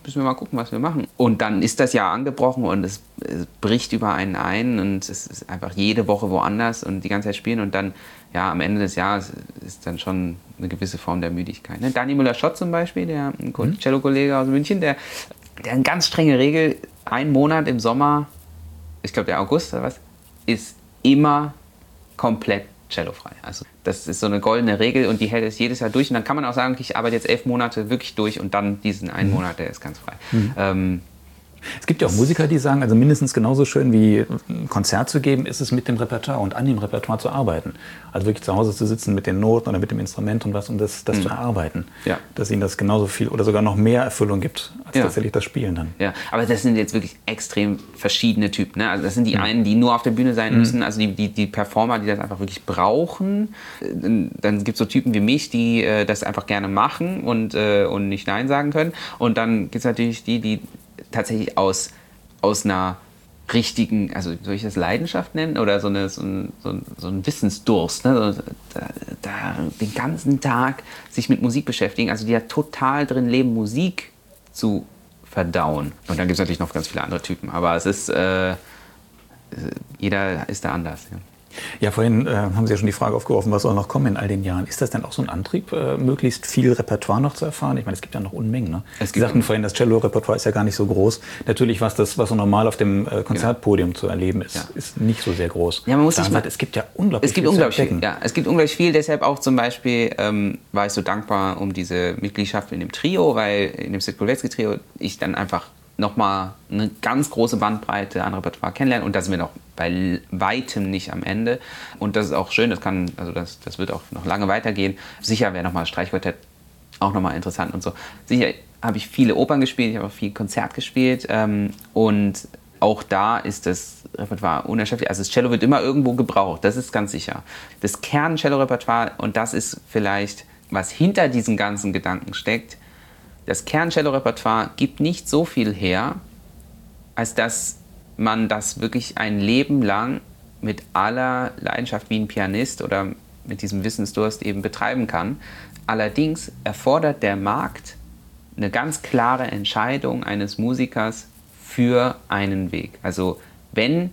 müssen wir mal gucken, was wir machen. Und dann ist das Jahr angebrochen und es, es bricht über einen ein und es ist einfach jede Woche woanders und die ganze Zeit spielen und dann, ja, am Ende des Jahres ist dann schon eine gewisse Form der Müdigkeit. Ne? Dani Müller-Schott zum Beispiel, der ein mhm. Cello-Kollege aus München, der, der eine ganz strenge Regel, ein Monat im Sommer, ich glaube der August oder was, ist immer komplett cellofrei. Also das ist so eine goldene Regel und die hält es jedes Jahr durch. Und dann kann man auch sagen, okay, ich arbeite jetzt elf Monate wirklich durch und dann diesen einen mhm. Monat, der ist ganz frei. Mhm. Ähm, es gibt ja auch Musiker, die sagen, also mindestens genauso schön wie ein Konzert zu geben, ist es mit dem Repertoire und an dem Repertoire zu arbeiten. Also wirklich zu Hause zu sitzen mit den Noten oder mit dem Instrument und was und das, das mhm. zu erarbeiten. Ja. Dass ihnen das genauso viel oder sogar noch mehr Erfüllung gibt, als ja. tatsächlich das Spielen dann. Ja, aber das sind jetzt wirklich extrem verschiedene Typen. Ne? Also das sind die mhm. einen, die nur auf der Bühne sein mhm. müssen, also die, die, die Performer, die das einfach wirklich brauchen. Dann gibt es so Typen wie mich, die äh, das einfach gerne machen und, äh, und nicht Nein sagen können. Und dann gibt es natürlich die, die tatsächlich aus, aus einer richtigen, also soll ich das Leidenschaft nennen? Oder so, eine, so, ein, so, ein, so ein Wissensdurst, ne? So, da, da den ganzen Tag sich mit Musik beschäftigen, also die ja total drin leben, Musik zu verdauen. Und dann gibt es natürlich noch ganz viele andere Typen, aber es ist, äh, jeder ist da anders. Ja. Ja, vorhin äh, haben Sie ja schon die Frage aufgeworfen, was soll noch kommen in all den Jahren. Ist das denn auch so ein Antrieb, äh, möglichst viel Repertoire noch zu erfahren? Ich meine, es gibt ja noch Unmengen. Ne? Es Sie sagten vorhin, das Cello-Repertoire ist ja gar nicht so groß. Natürlich, was das, was so normal auf dem äh, Konzertpodium ja. zu erleben ist, ja. ist nicht so sehr groß. Ja, man muss sich mal, es gibt ja unglaublich es gibt viel unglaublich zu entdecken. Viel, ja, es gibt unglaublich viel. Deshalb auch zum Beispiel ähm, war ich so dankbar um diese Mitgliedschaft in dem Trio, weil in dem Sid Kulwetzky-Trio ich dann einfach nochmal eine ganz große Bandbreite an Repertoire kennenlernen und da sind wir noch bei weitem nicht am Ende und das ist auch schön, das kann, also das, das wird auch noch lange weitergehen. Sicher wäre nochmal Streichquartett auch nochmal interessant und so. Sicher habe ich viele Opern gespielt, ich habe auch viel Konzert gespielt ähm, und auch da ist das Repertoire unerschöpflich. Also das Cello wird immer irgendwo gebraucht, das ist ganz sicher. Das Kern-Cello-Repertoire, und das ist vielleicht, was hinter diesen ganzen Gedanken steckt, das Kern-Cello-Repertoire gibt nicht so viel her, als dass man das wirklich ein Leben lang mit aller Leidenschaft wie ein Pianist oder mit diesem Wissensdurst eben betreiben kann. Allerdings erfordert der Markt eine ganz klare Entscheidung eines Musikers für einen Weg. Also wenn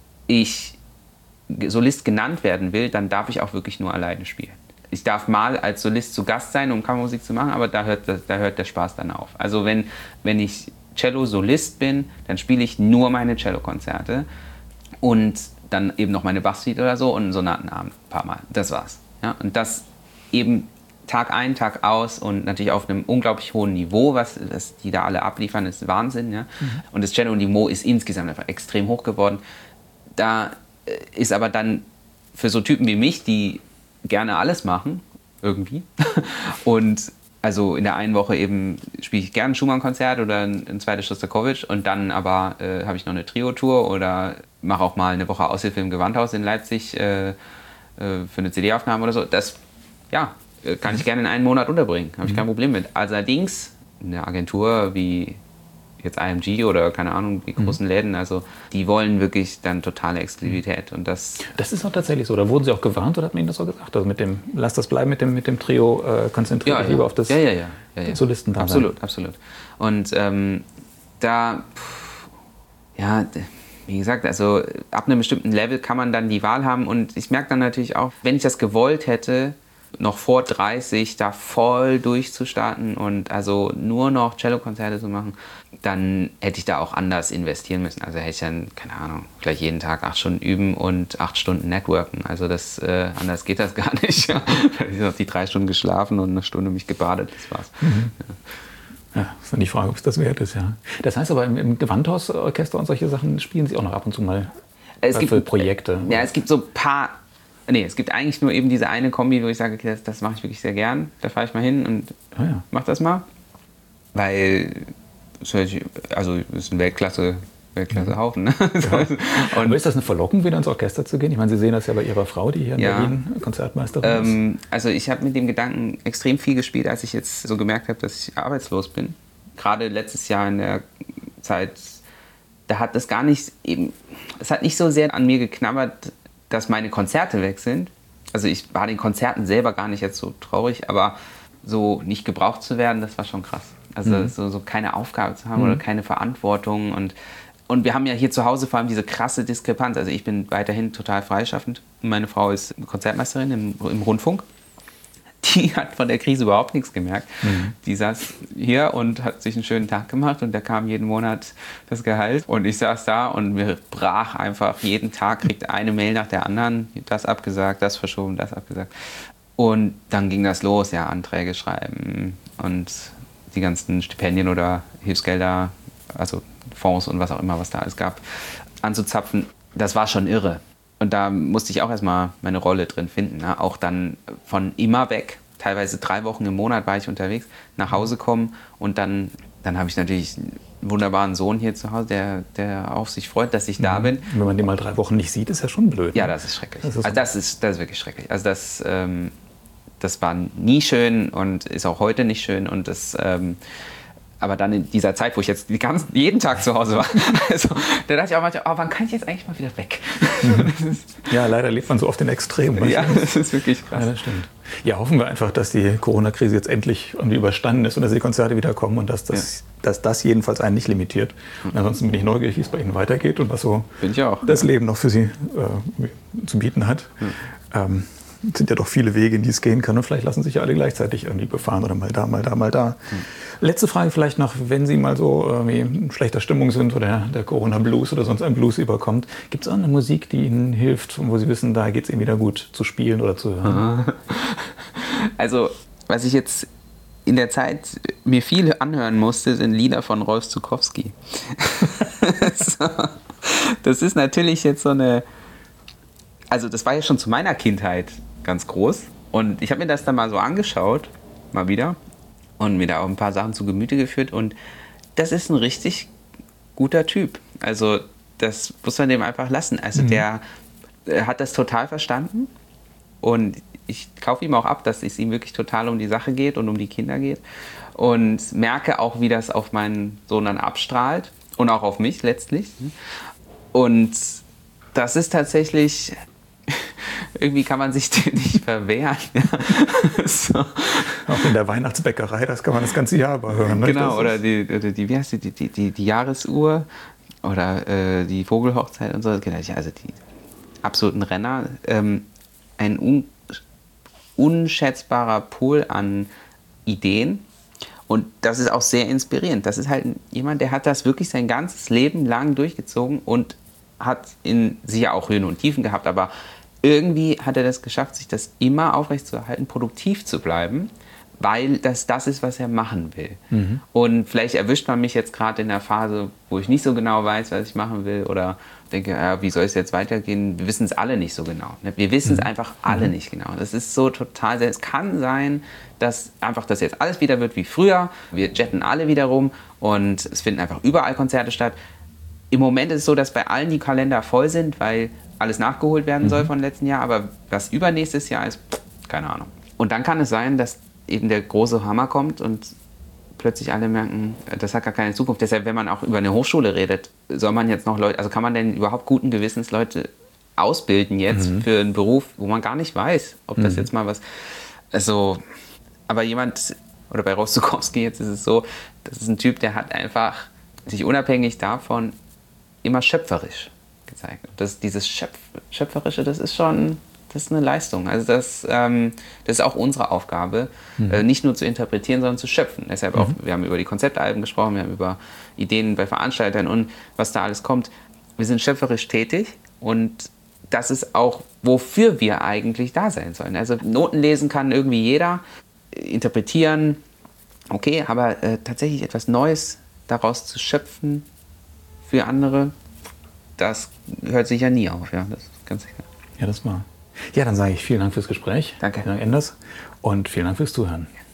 ich Solist genannt werden will, dann darf ich auch wirklich nur alleine spielen. Ich darf mal als Solist zu Gast sein, um Kammermusik zu machen, aber da hört, da hört der Spaß dann auf. Also wenn, wenn ich Cello-Solist bin, dann spiele ich nur meine Cello-Konzerte und dann eben noch meine Bachsuite oder so und einen Sonatenabend ein paar Mal. Das war's. Ja? Und das eben Tag ein, Tag aus und natürlich auf einem unglaublich hohen Niveau, was das die da alle abliefern, ist Wahnsinn. Ja? Mhm. Und das Cello-Niveau ist insgesamt einfach extrem hoch geworden. Da ist aber dann für so Typen wie mich, die gerne alles machen, irgendwie. Und also in der einen Woche eben spiele ich gerne ein Schumann-Konzert oder ein, ein zweites Schostakowitsch und dann aber äh, habe ich noch eine Trio-Tour oder mache auch mal eine Woche Aushilfe im Gewandhaus in Leipzig äh, äh, für eine C D-Aufnahme oder so. Das, ja, kann ich gerne in einen Monat unterbringen, habe ich kein Problem mit. Allerdings eine Agentur wie jetzt I M G oder keine Ahnung, die großen mhm. Läden, also die wollen wirklich dann totale Exklusivität und das... Das ist auch tatsächlich so, da wurden Sie auch gewarnt oder hat man Ihnen das auch gesagt? Also mit dem, lass das bleiben mit dem, mit dem Trio, äh, konzentriert ja, dich ja. lieber auf das ja, ja, ja. Ja, ja. Solisten da Absolut, sein. absolut. Und ähm, da, pff, ja, wie gesagt, also ab einem bestimmten Level kann man dann die Wahl haben und ich merke dann natürlich auch, wenn ich das gewollt hätte, noch vor dreißig da voll durchzustarten und also nur noch Cello-Konzerte zu machen, dann hätte ich da auch anders investieren müssen. Also hätte ich dann, keine Ahnung, vielleicht jeden Tag acht Stunden üben und acht Stunden networken. Also das, äh, anders geht das gar nicht. Ja. Ich habe die drei Stunden geschlafen und eine Stunde mich gebadet, das war's. Mhm. Ja. Ja, ist dann die Frage, ob es das wert ist, ja. Das heißt aber, im, im Gewandhausorchester und solche Sachen spielen Sie auch noch ab und zu mal es gibt, für Projekte? Ja, es gibt so ein paar... Nee, es gibt eigentlich nur eben diese eine Kombi, wo ich sage, okay, das, das mache ich wirklich sehr gern. Da fahre ich mal hin und ah, ja. mache das mal. Weil, also, das ist ein Weltklasse, Weltklasse-Haufen. Ne? Ja. Aber ist das eine Verlockung, wieder ins Orchester zu gehen? Ich meine, Sie sehen das ja bei Ihrer Frau, die hier in ja. Berlin Konzertmeisterin ähm, ist. Also ich habe mit dem Gedanken extrem viel gespielt, als ich jetzt so gemerkt habe, dass ich arbeitslos bin. Gerade letztes Jahr in der Zeit, da hat das gar nicht eben, es hat nicht so sehr an mir geknabbert, dass meine Konzerte weg sind. Also ich war den Konzerten selber gar nicht jetzt so traurig, aber so nicht gebraucht zu werden, das war schon krass. Also mhm. so, so keine Aufgabe zu haben mhm. oder keine Verantwortung. Und, und wir haben ja hier zu Hause vor allem diese krasse Diskrepanz. Also ich bin weiterhin total freischaffend. Meine Frau ist Konzertmeisterin im, im Rundfunk. Die hat von der Krise überhaupt nichts gemerkt. Mhm. Die saß hier und hat sich einen schönen Tag gemacht und da kam jeden Monat das Gehalt. Und ich saß da und mir brach einfach jeden Tag, kriegt eine Mail nach der anderen, das abgesagt, das verschoben, das abgesagt. Und dann ging das los, ja, Anträge schreiben und die ganzen Stipendien oder Hilfsgelder, also Fonds und was auch immer, was da alles gab, anzuzapfen. Das war schon irre. Und da musste ich auch erstmal meine Rolle drin finden. Ne? Auch dann von immer weg, teilweise drei Wochen im Monat war ich unterwegs, nach Hause kommen und dann, dann habe ich natürlich einen wunderbaren Sohn hier zu Hause, der, der auf sich freut, dass ich da mhm. bin. Wenn man den mal drei Wochen nicht sieht, ist ja schon blöd. Ne? Ja, das ist schrecklich. Das ist, also das ist, das ist wirklich schrecklich. Also das, ähm, das war nie schön und ist auch heute nicht schön. Und das, ähm, aber dann in dieser Zeit, wo ich jetzt die ganzen, jeden Tag zu Hause war, also, da dachte ich auch manchmal, oh, wann kann ich jetzt eigentlich mal wieder weg? Mhm. Ja, leider lebt man so oft in Extremen. Ja, das ist wirklich krass. Ja, das stimmt. Ja, hoffen wir einfach, dass die Corona-Krise jetzt endlich irgendwie überstanden ist und dass die Konzerte wieder kommen und dass das, ja. dass das jedenfalls einen nicht limitiert. Und ansonsten bin ich neugierig, wie es bei Ihnen weitergeht und was so bin ich auch. das Leben noch für Sie äh, zu bieten hat. Ja. Ähm, Es sind ja doch viele Wege, in die es gehen kann und vielleicht lassen sich ja alle gleichzeitig irgendwie befahren oder mal da, mal da, mal da. Hm. Letzte Frage vielleicht noch, wenn Sie mal so irgendwie in schlechter Stimmung sind oder der Corona-Blues oder sonst ein Blues überkommt, gibt es auch eine Musik, die Ihnen hilft, wo Sie wissen, da geht es Ihnen wieder gut zu spielen oder zu hören? Also, was ich jetzt in der Zeit mir viel anhören musste, sind Lieder von Rolf Zuckowski. So. Das ist natürlich jetzt so eine... Also das war ja schon zu meiner Kindheit ganz groß und ich habe mir das dann mal so angeschaut, mal wieder, und mir da auch ein paar Sachen zu Gemüte geführt und das ist ein richtig guter Typ. Also das muss man dem einfach lassen. Also mhm. der, der hat das total verstanden und ich kaufe ihm auch ab, dass es ihm wirklich total um die Sache geht und um die Kinder geht und merke auch, wie das auf meinen Sohn dann abstrahlt und auch auf mich letztlich. Und das ist tatsächlich... Irgendwie kann man sich dem nicht verwehren. Ja. So. Auch in der Weihnachtsbäckerei, das kann man das ganze Jahr über hören. Ne? Genau, das oder die, oder die, wie heißt die, die, die, die Jahresuhr oder äh, die Vogelhochzeit und so. Also die absoluten Renner. Ähm, ein un, unschätzbarer Pool an Ideen. Und das ist auch sehr inspirierend. Das ist halt jemand, der hat das wirklich sein ganzes Leben lang durchgezogen und hat in sicher auch Höhen und Tiefen gehabt, aber irgendwie hat er das geschafft, sich das immer aufrechtzuerhalten, produktiv zu bleiben, weil das das ist, was er machen will. Mhm. Und vielleicht erwischt man mich jetzt gerade in der Phase, wo ich nicht so genau weiß, was ich machen will oder denke, ja, wie soll es jetzt weitergehen? Wir wissen es alle nicht so genau. Wir wissen es mhm. einfach alle mhm. nicht genau. Das ist so total, es kann sein, dass einfach das jetzt alles wieder wird wie früher. Wir jetten alle wieder rum und es finden einfach überall Konzerte statt. Im Moment ist es so, dass bei allen die Kalender voll sind, weil alles nachgeholt werden mhm. soll von letzten Jahr. Aber was übernächstes Jahr ist, keine Ahnung. Und dann kann es sein, dass eben der große Hammer kommt und plötzlich alle merken, das hat gar keine Zukunft. Deshalb, wenn man auch über eine Hochschule redet, soll man jetzt noch Leute, also kann man denn überhaupt guten Gewissens Leute ausbilden jetzt mhm. für einen Beruf, wo man gar nicht weiß, ob das mhm. jetzt mal was, also, aber jemand, oder bei Rolf Zuckowski jetzt ist es so, das ist ein Typ, der hat einfach sich unabhängig davon immer schöpferisch gezeigt. Und das, dieses Schöpf, Schöpferische, das ist schon, das ist eine Leistung. Also das, ähm, das ist auch unsere Aufgabe, mhm. äh, nicht nur zu interpretieren, sondern zu schöpfen. Deshalb mhm. auch, wir haben über die Konzeptalben gesprochen, wir haben über Ideen bei Veranstaltern und was da alles kommt. Wir sind schöpferisch tätig und das ist auch, wofür wir eigentlich da sein sollen. Also Noten lesen kann irgendwie jeder, interpretieren, okay, aber äh, tatsächlich etwas Neues daraus zu schöpfen für andere, das hört sich ja nie auf. Ja, das ist ganz sicher. Ja, das war. Ja, dann sage ich vielen Dank fürs Gespräch. Danke. Vielen Dank, Enders. Und vielen Dank fürs Zuhören.